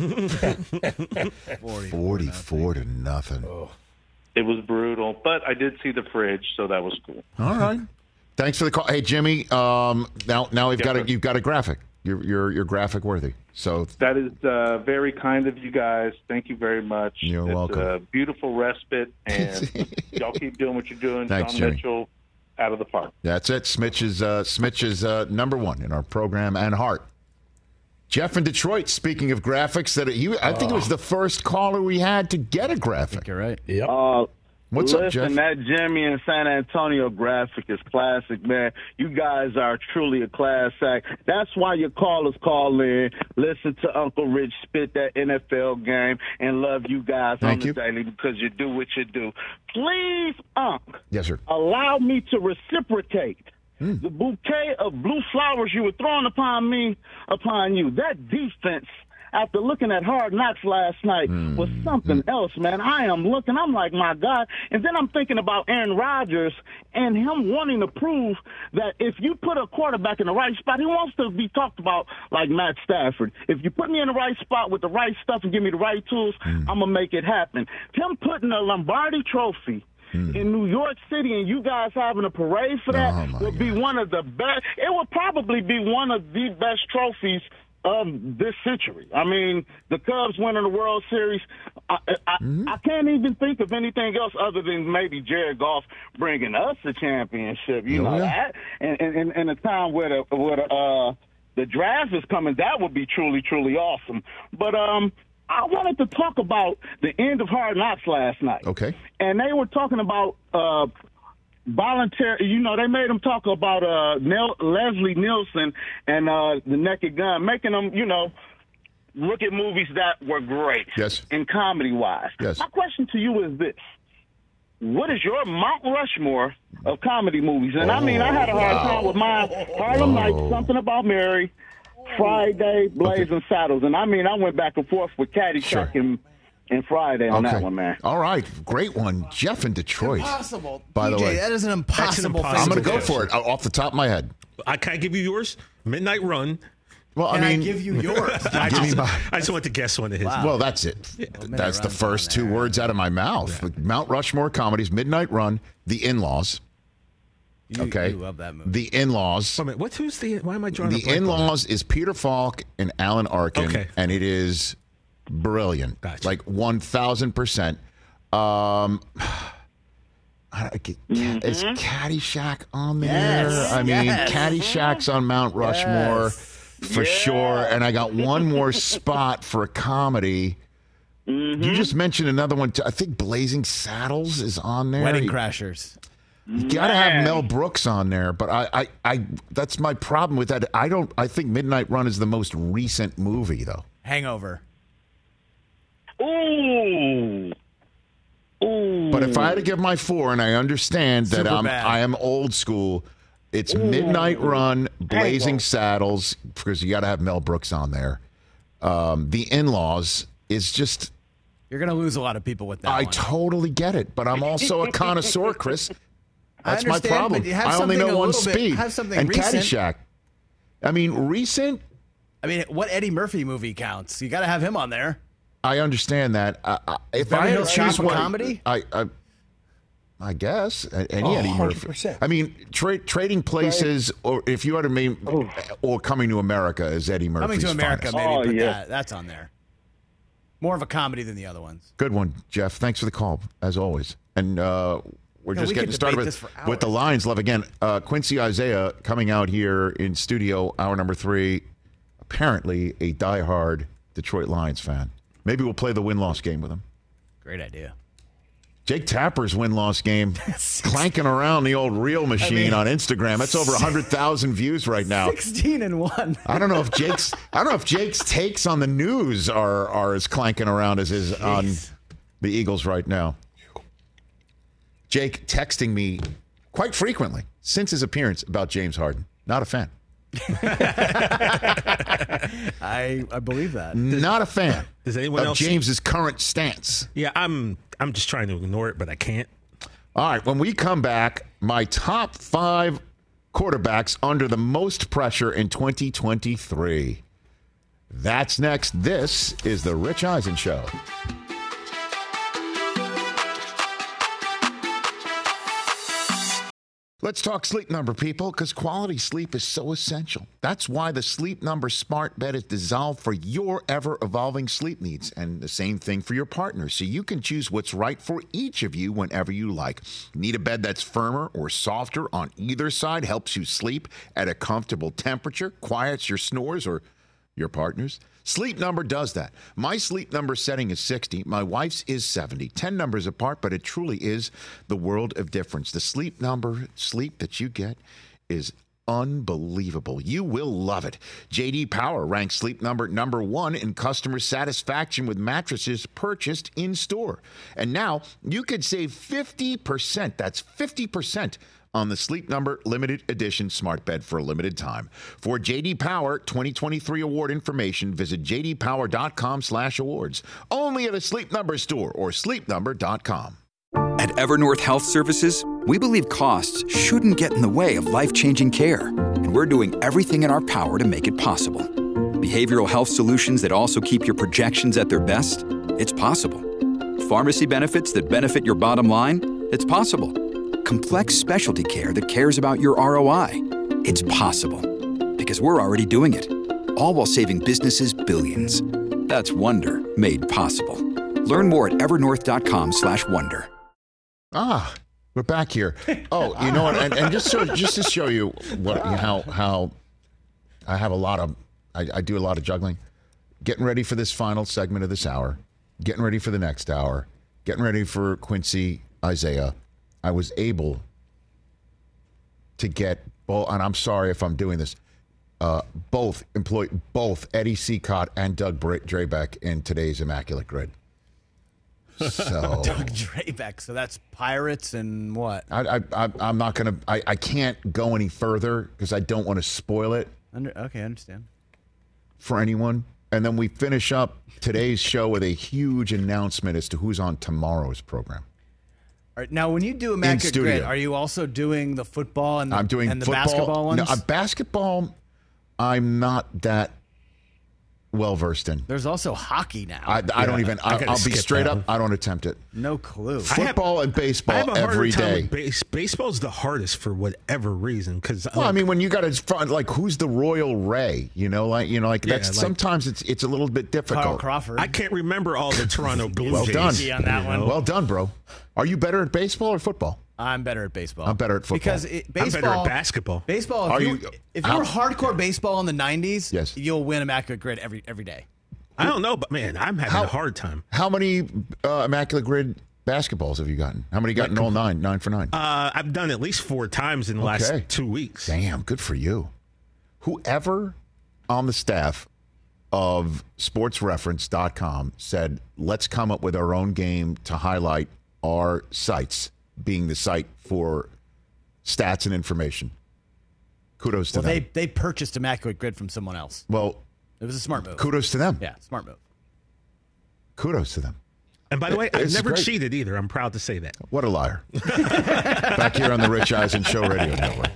forty-four to nothing. It was brutal, but I did see the fridge, so that was cool. All right. Thanks for the call. Hey, Jimmy. Um, now, now we've Yes, got a, sir. you've got a graphic. You're you're you're graphic worthy. So That is uh, very kind of you guys. Thank you very much. You're it's welcome. a beautiful respite, and y'all keep doing what you're doing. Thanks, John Jimmy. Mitchell, out of the park. that's it. Smitch is uh, Smitch is uh, number one in our program and heart. Jeff in Detroit. Speaking of graphics, that he, I think it was the first caller we had to get a graphic. You're right. Yep. Uh, What's listen, up, Jeff? that Jimmy and San Antonio graphic is classic, man. You guys are truly a class act. That's why your callers call in, listen to Uncle Rich spit that N F L game, and love you guys Thank on you. the daily because you do what you do. Please, Unc, Yes, sir. allow me to reciprocate the bouquet of blue flowers you were throwing upon me, upon you. That defense, after looking at Hard Knocks last night, was something else, man. I am looking, I'm like, my God. And then I'm thinking about Aaron Rodgers and him wanting to prove that if you put a quarterback in the right spot, he wants to be talked about like Matt Stafford. If you put me in the right spot with the right stuff and give me the right tools, I'm going to make it happen. Him putting a Lombardi trophy in New York City and you guys having a parade for that Oh, my would be one of the best. It would probably be one of the best trophies of this century. I mean, the Cubs winning the World Series, I, I, I can't even think of anything else other than maybe Jared Goff bringing us a championship. You Oh, know yeah. that? And in in a time where the, where the, uh, the draft is coming, that would be truly, truly awesome. But um, I wanted to talk about the end of Hard Knocks last night. Okay. And they were talking about uh, voluntary, you know, they made them talk about uh, Nel- Leslie Nielsen and uh, The Naked Gun, making them, you know, look at movies that were great. Yes. In comedy-wise. Yes. My question to you is this. What is your Mount Rushmore of comedy movies? And I mean, I had a hard time with mine. Harlem Nights, Something About Mary, Friday, Blazing Saddles. And I mean, I went back and forth with Caddyshack Sure. and, and Friday on Okay. that one, man. All right. Great one. Jeff in Detroit. Impossible. By the P J, way. that is an impossible, impossible I'm thing. going to go question. for it uh, off the top of my head. I can I give you yours? Midnight Run. Well, Can I I, mean, give you yours? I Give me just, my- I just want to guess one of his. well, that's it. Midnight That's the Run's first on two there. words out of my mouth. Mount Rushmore comedies, Midnight Run, The In-Laws. You, Okay. you love that movie. The In-Laws. Wait a minute, what? Who's the? Why am I drawing a The blank on In-Laws is Peter Falk and Alan Arkin, Okay. and it is brilliant. Gotcha. Like one thousand percent. Um, I don't- Is Caddyshack on there? Yes, I mean, yes. Caddyshack's on Mount Rushmore Yes. for sure. And I got one more spot for a comedy. You just mentioned another one. Too. I think Blazing Saddles is on there. Wedding You- Crashers. You gotta have Mel Brooks on there, but I, I, I, that's my problem with that. I don't. I think Midnight Run is the most recent movie, though. Hangover. Ooh. Ooh. But if I had to give my four, and I understand that Super I'm, bad. I am old school, it's Midnight Run, Blazing Angle. Saddles, because you got to have Mel Brooks on there. Um, the In-Laws is just, You're going to lose a lot of people with that I one. totally get it, but I'm also a connoisseur, Chris. I That's my understand, problem. but you have I only something know a one little bit- speed. have something and recent. Caddyshack. I mean, recent, I mean, what Eddie Murphy movie counts? You got to have him on there. I understand that. I, I, if Beverly I had to Hills choose Cop a one, comedy? I, I, I guess a- any Oh, Eddie one hundred Murphy. percent. I mean, tra- Trading Places, or if you had to mean, or Coming to America is Eddie Murphy's Coming to America, finest. maybe Oh, put yeah. that. That's on there. More of a comedy than the other ones. Good one, Jeff. Thanks for the call, as always. And uh, we're Yeah, just we getting could started debate with, this for with the hours. Lions love again. Uh, Quincy Isaiah coming out here in studio, hour number three. Apparently, a diehard Detroit Lions fan. Maybe we'll play the win-loss game with him. Great idea. Jake Tapper's win-loss game, clanking around the old reel machine mean, on Instagram. That's over one hundred thousand views right now. sixteen and one. I don't know if Jake's I don't know if Jake's takes on the news are are as clanking around as his on the Eagles right now. Jake texting me quite frequently since his appearance about James Harden. Not a fan. I I believe that. Not a fan Does anyone of else- James's current stance. Yeah, I'm I'm just trying to ignore it, but I can't. All right, when we come back, my top five quarterbacks under the most pressure in twenty twenty-three. That's next. This is the Rich Eisen Show. Let's talk Sleep Number, people, because quality sleep is so essential. That's why the Sleep Number Smart Bed is designed for your ever-evolving sleep needs, and the same thing for your partner, so you can choose what's right for each of you whenever you like. Need a bed that's firmer or softer on either side, helps you sleep at a comfortable temperature, quiets your snores or your partner's? Sleep Number does that. My Sleep Number setting is sixty. My wife's is seventy. ten numbers apart, but it truly is the world of difference. The Sleep Number sleep that you get is unbelievable. You will love it. J D Power ranks Sleep Number number one in customer satisfaction with mattresses purchased in store. And now you could save fifty percent. That's fifty percent on the Sleep Number limited edition smart bed for a limited time. For J D Power twenty twenty-three award information, visit j d power dot com slash awards. Only at a Sleep Number store or sleep number dot com. At Evernorth Health Services, we believe costs shouldn't get in the way of life-changing care, and we're doing everything in our power to make it possible. Behavioral health solutions that also keep your projections at their best? It's possible. Pharmacy benefits that benefit your bottom line? It's possible. Complex specialty care that cares about your R O I? It's possible. Because we're already doing it. All while saving businesses billions. That's Wonder made possible. Learn more at evernorth.com slash wonder. Ah, we're back here. Oh, you know what? And, and just so, just to show you what how how I have a lot of I, I do a lot of juggling. Getting ready for this final segment of this hour. Getting ready for the next hour. Getting ready for Quincy Isaiah. I was able to get both, and I'm sorry if I'm doing this. Uh, both employ both Eddie Seacott and Doug Bra- Drabeck in today's Immaculate Grid. So Doug Drabeck. So that's Pirates and what? I, I, I, I'm not going to, I, I can't go any further because I don't want to spoil it Under, okay, I understand. for anyone. And then we finish up today's show with a huge announcement as to who's on tomorrow's program. All right, now, when you do Immaculate studio. Grid, are you also doing the football and the, I'm doing and the football. basketball ones? No, uh, basketball, I'm not that well versed in. There's also hockey now. I, I don't even, I I, gotta I'll be skip straight that up, one. I don't attempt it. no clue. Football and I baseball have a harder every time day. with base, baseball's the hardest for whatever reason. Because Well, I mean, when you got to find like who's the Royal Ray, you know, like you know, like Yeah, that's like- sometimes it's it's a little bit difficult. Carl Crawford. I can't remember all the Toronto Blue Well Jays. done. Easy on that you one. know? Well done, bro. Are you better at baseball or football? I'm better at baseball. I'm better at football. Because it, I'm baseball, better at basketball. Baseball. If Are you, you- if you how- were hardcore baseball in the nineties, Yes. you'll win Immaculate Grid every every day. I don't know, but man, I'm having How- a hard time. How many uh, Immaculate Grid basketballs have you gotten? How many gotten all nine? Nine for nine. Uh, I've done at least four times in the last Okay. two weeks. Damn, good for you. Whoever on the staff of sports reference dot com said, let's come up with our own game to highlight our sites being the site for stats and information. Kudos to well, them. They, they purchased Immaculate Grid from someone else. Well, it was a smart move. Kudos to them. Yeah, smart move. Kudos to them. And by the way, I've It's never great. cheated either. I'm proud to say that. What a liar. Back here on the Rich Eisen Show Radio Network.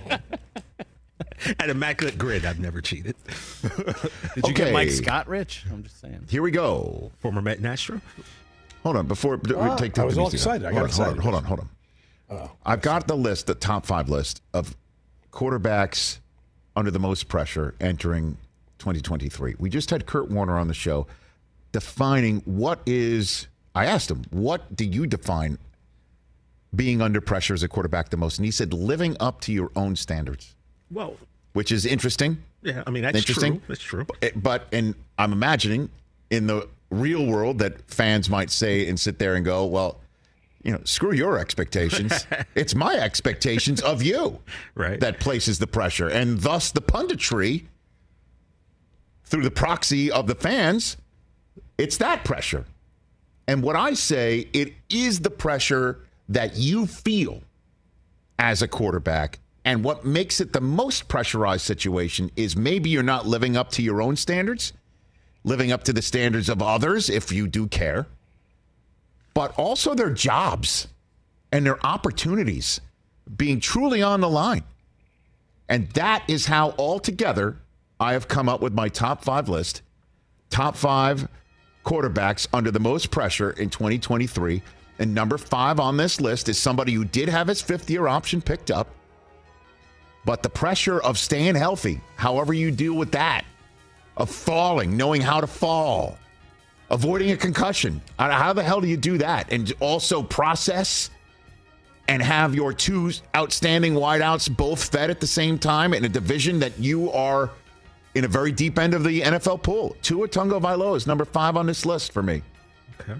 At Immaculate Grid, I've never cheated. Did you Okay. get Mike Scott rich? I'm just saying. Here we go. Former Met Nastro. Hold on. Before we Ah, take I was all easy now. excited. I got hold on, excited. Hold on, hold on, hold on. I've got the list, the top five list of quarterbacks under the most pressure entering twenty twenty-three. We just had Kurt Warner on the show defining what is, I asked him, what do you define being under pressure as a quarterback the most? And he said, living up to your own standards. Well, which is interesting. yeah, I mean, that's Interesting. true. That's true. It- But, and I'm imagining in the real world that fans might say and sit there and go, well, you know, screw your expectations. It's my expectations of you Right. that places the pressure. And thus the punditry through the proxy of the fans, it's that pressure. And what I say, it is the pressure that you feel as a quarterback. And what makes it the most pressurized situation is maybe you're not living up to your own standards, living up to the standards of others if you do care, but also their jobs and their opportunities being truly on the line. And that is how altogether I have come up with my top five list, top five quarterbacks under the most pressure in twenty twenty-three. And number five on this list is somebody who did have his fifth year option picked up. But the pressure of staying healthy, however you deal with that, of falling, knowing how to fall, avoiding a concussion. How the hell do you do that? And also process and have your two outstanding wideouts both fed at the same time in a division that you are in a very deep end of the N F L pool. Tua Tagovailoa is number five on this list for me. Okay.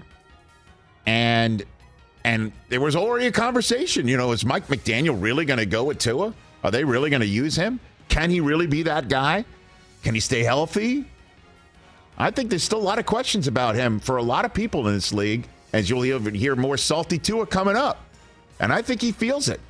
And and there was already a conversation. You know, is Mike McDaniel really going to go with Tua? Are they really going to use him? Can he really be that guy? Can he stay healthy? I think there's still a lot of questions about him for a lot of people in this league, as you'll even hear more salty Tua coming up. And I think he feels it.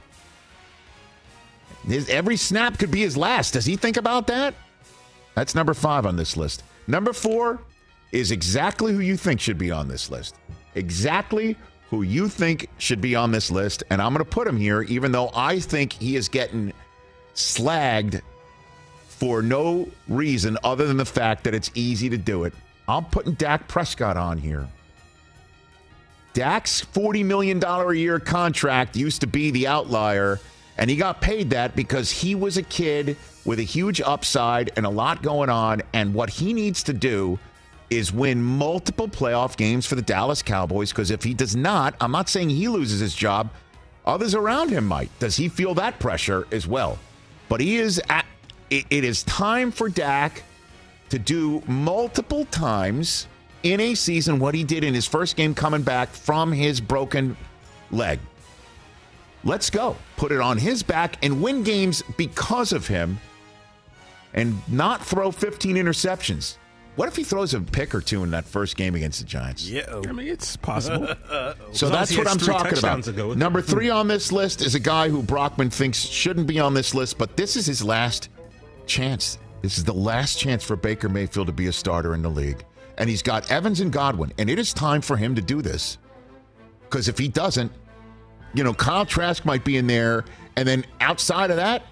His, every snap could be his last. Does he think about that? That's number five on this list. Number four is exactly who you think should be on this list. Exactly who you think should be on this list. And I'm going to put him here, even though I think he is getting slagged for no reason other than the fact that it's easy to do it. I'm putting Dak Prescott on here. Dak's forty million dollars a year contract used to be the outlier, and he got paid that because he was a kid with a huge upside and a lot going on, and what he needs to do is win multiple playoff games for the Dallas Cowboys, because if he does not, I'm not saying he loses his job, others around him might. Does he feel that pressure as well? But he is at, it, it is time for Dak to do multiple times in a season what he did in his first game coming back from his broken leg. Let's go. Put it on his back and win games because of him and not throw fifteen interceptions. What if he throws a pick or two in that first game against the Giants? Yeah, I mean, it's possible. So As long as that's he what has I'm three talking touchdowns about. to go with Number it. three on this list is a guy who Brockman thinks shouldn't be on this list, but this is his last chance. This is the last chance for Baker Mayfield to be a starter in the league. And he's got Evans and Godwin, and it is time for him to do this. Because if he doesn't, you know, Kyle Trask might be in there, and then outside of that,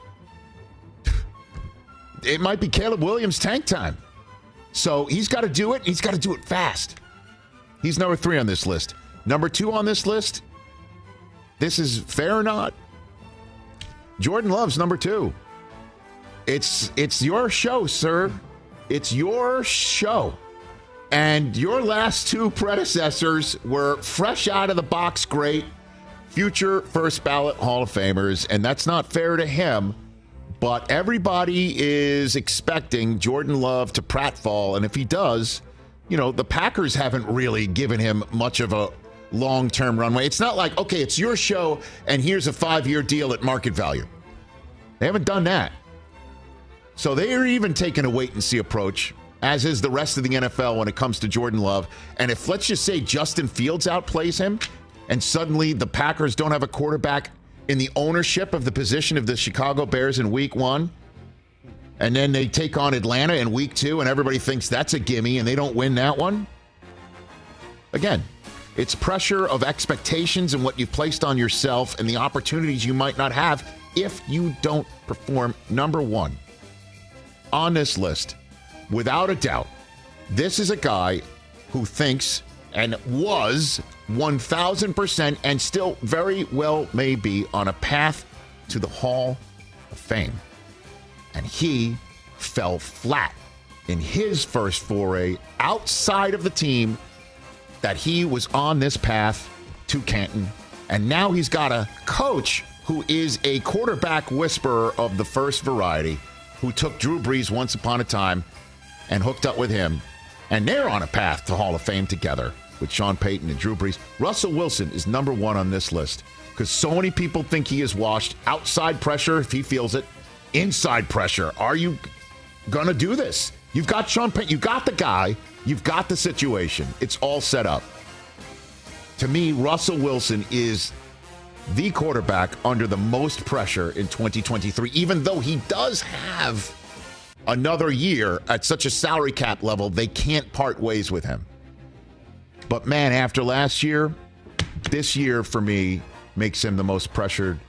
it might be Caleb Williams tank time. So he's got to do it. He's got to do it fast. He's number three on this list. Number two on this list, this is fair or not, Jordan Love's number two. It's it's your show, sir. It's your show. And your last two predecessors were fresh out of the box great, future first ballot Hall of Famers, and that's not fair to him. But everybody is expecting Jordan Love to pratfall, and if he does, you know, the Packers haven't really given him much of a long-term runway. It's not like, okay, it's your show, and here's a five-year deal at market value. They haven't done that. So they are even taking a wait-and-see approach, as is the rest of the N F L when it comes to Jordan Love. And if, let's just say, Justin Fields outplays him, and suddenly the Packers don't have a quarterback in the ownership of the position of the Chicago Bears in week one, and then they take on Atlanta in week two, and everybody thinks that's a gimme, and they don't win that one? Again, it's pressure of expectations and what you've placed on yourself and the opportunities you might not have if you don't perform. Number one on this list, without a doubt, this is a guy who thinks and was one thousand percent and still very well may be on a path to the Hall of Fame. And he fell flat in his first foray outside of the team that he was on this path to Canton. And now he's got a coach who is a quarterback whisperer of the first variety, who took Drew Brees once upon a time and hooked up with him. And they're on a path to Hall of Fame together with Sean Payton and Drew Brees. Russell Wilson is number one on this list because so many people think he is washed. Outside pressure, if he feels it. Inside pressure. Are you going to do this? You've got Sean Payton. You've got the guy. You've got the situation. It's all set up. To me, Russell Wilson is the quarterback under the most pressure in twenty twenty-three, even though he does have another year at such a salary cap level, they can't part ways with him. But, man, after last year, this year, for me, makes him the most pressured,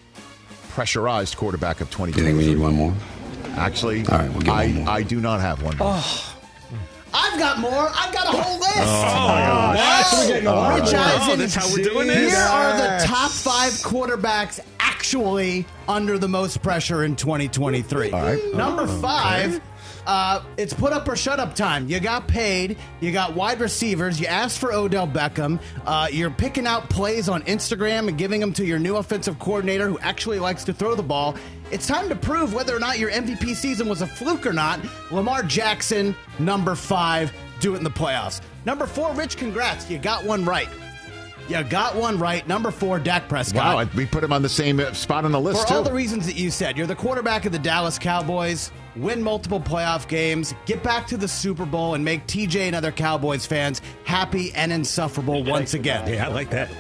pressurized quarterback of twenty twenty-three. Do you think we need one more? Actually, All right, we'll get I, one more. I do not have one more. Oh. I've got more. I've got a whole list. Oh, my gosh. Oh, We're oh, Rich Oh, Eisen, that's how we're doing this? Here are the top five quarterbacks actually under the most pressure in twenty twenty-three. All right. Number Oh, five, okay. uh, it's put up or shut up time. You got paid. You got wide receivers. You asked for Odell Beckham. Uh, you're picking out plays on Instagram and giving them to your new offensive coordinator who actually likes to throw the ball. It's time to prove whether or not your M V P season was a fluke or not. Lamar Jackson, number five, do it in the playoffs. Number four, Rich, congrats. You got one right. You got one right. Number four, Dak Prescott. Wow, we put him on the same spot on the list, For too. all the reasons that you said, you're the quarterback of the Dallas Cowboys, win multiple playoff games, get back to the Super Bowl, and make T J and other Cowboys fans happy and insufferable once again. Yeah, I like that.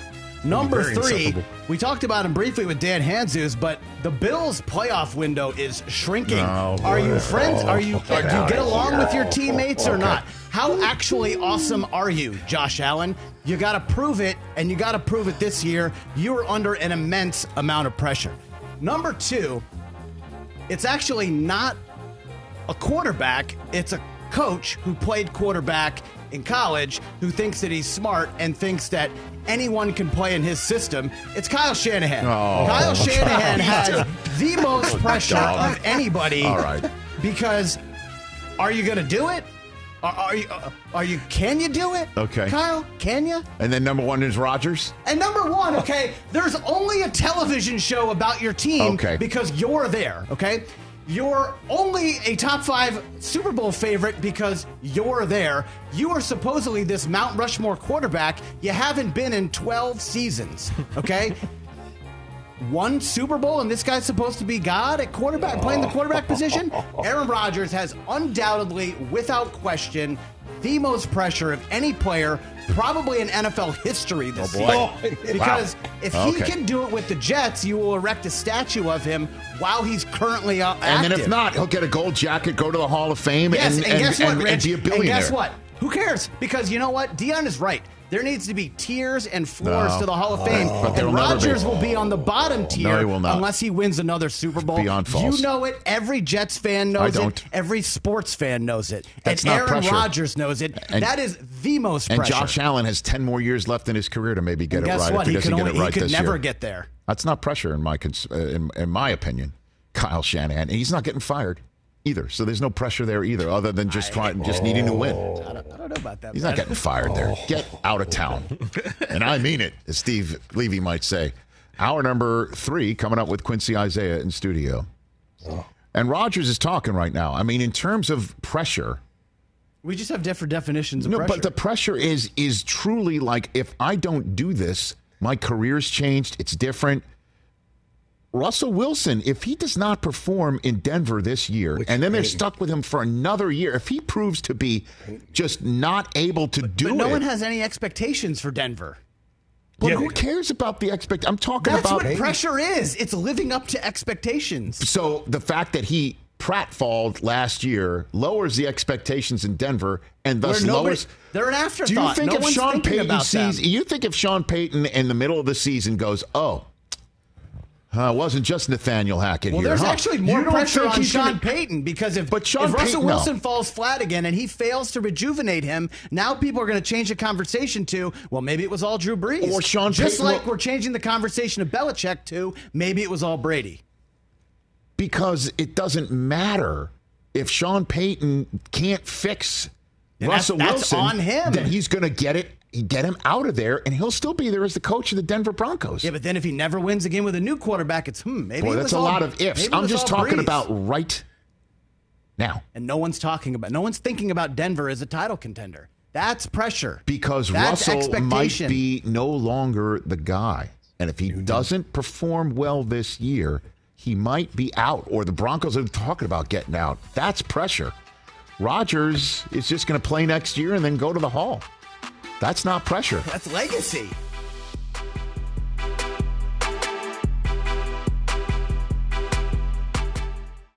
Number Very three, insufferable. we talked about him briefly with Dan Hanzus, but the Bills' playoff window is shrinking. Oh, are you boy. friends? Oh, Are you? Do you get out get of along here. with your teammates or Okay. not? How actually awesome are you, Josh Allen? You got to prove it, and you got to prove it this year. You are under an immense amount of pressure. Number two, it's actually not a quarterback. It's a coach who played quarterback in college who thinks that he's smart and thinks that anyone can play in his system. It's Kyle Shanahan. Oh. Kyle Shanahan has the most pressure Dog. of anybody. All right. Because are you going to do it? Are, are you? Are you? Can you do it? Okay. Kyle, can you? And then number one is Rodgers. And number one, okay, there's only a television show about your team Okay. because you're there, okay? You're only a top five Super Bowl favorite because you're there. You are supposedly this Mount Rushmore quarterback. You haven't been in twelve seasons, okay? One Super Bowl, and this guy's supposed to be God at quarterback, playing the quarterback position? Aaron Rodgers has undoubtedly, without question, the most pressure of any player, probably in N F L history this Oh, boy. season. Because Wow. if he Okay. can do it with the Jets, you will erect a statue of him while he's currently uh, active. And then if not, he'll get a gold jacket, go to the Hall of Fame, yes, and, and, guess and, what, and, Rich? and be a And billionaire. guess what? Who cares? Because you know what? Dion is right. There needs to be tiers and floors No. to the Hall of Fame. But there and will never be. Rodgers will be on the bottom tier No, he will not. unless he wins another Super Bowl. Beyond false. You know it. Every Jets fan knows I don't. it. Every sports fan knows it. That's and not Aaron pressure. Rodgers knows it. And- that is the most And pressure. Josh Allen has ten more years left in his career to maybe get And it guess right. what? If he, He doesn't could, get only, it right he could this never year. get there. That's not pressure in my cons- uh, in, in my opinion. Kyle Shanahan, and he's not getting fired either. So there's no pressure there either, other than just trying, just needing to win. I don't, I don't know about that. He's not getting fired there. Get out of town. And I mean it, as Steve Levy might say. Hour number three coming up with Quincy Isaiah in studio. And Rodgers is talking right now. I mean, in terms of pressure. We just have different definitions of No, pressure. but the pressure is is truly like, if I don't do this, my career's changed. It's different. Russell Wilson, if he does not perform in Denver this year, and then they're stuck with him for another year, if he proves to be just not able to do but no it. one has any expectations for Denver. But Yeah. who cares about the expect? I'm talking That's about what pressure is. It's living up to expectations. So the fact that he pratfalled last year lowers the expectations in Denver and thus Where nobody- lowers. they're an afterthought. Do you think No if one's Sean thinking Payton about sees? them. You think if Sean Payton in the middle of the season goes, oh. Uh, it wasn't just Nathaniel Hackett Well, here. there's huh? actually more You don't pressure think on he's Sean gonna- Payton because if, But Sean if Russell Payton- no. Wilson falls flat again and he fails to rejuvenate him, now people are going to change the conversation to, well, maybe it was all Drew Brees. Or Sean Just Payton like will- we're changing the conversation of Belichick to, maybe it was all Brady. Because it doesn't matter if Sean Payton can't fix And Russell that's- that's Wilson. on him. Then he's going to get it. Get him out of there, and he'll still be there as the coach of the Denver Broncos. Yeah, but then if he never wins again with a new quarterback, it's, hmm, maybe Boy, it that's was a all- lot of ifs. maybe it I'm was just all talking Brees. about right now. And no one's talking about, no one's thinking about Denver as a title contender. That's pressure. Because That's Russell might expectation. be no longer the guy. And if he doesn't perform well this year, he might be out, or the Broncos are talking about getting out. That's pressure. Rodgers is just going to play next year and then go to the Hall. That's not pressure. That's legacy.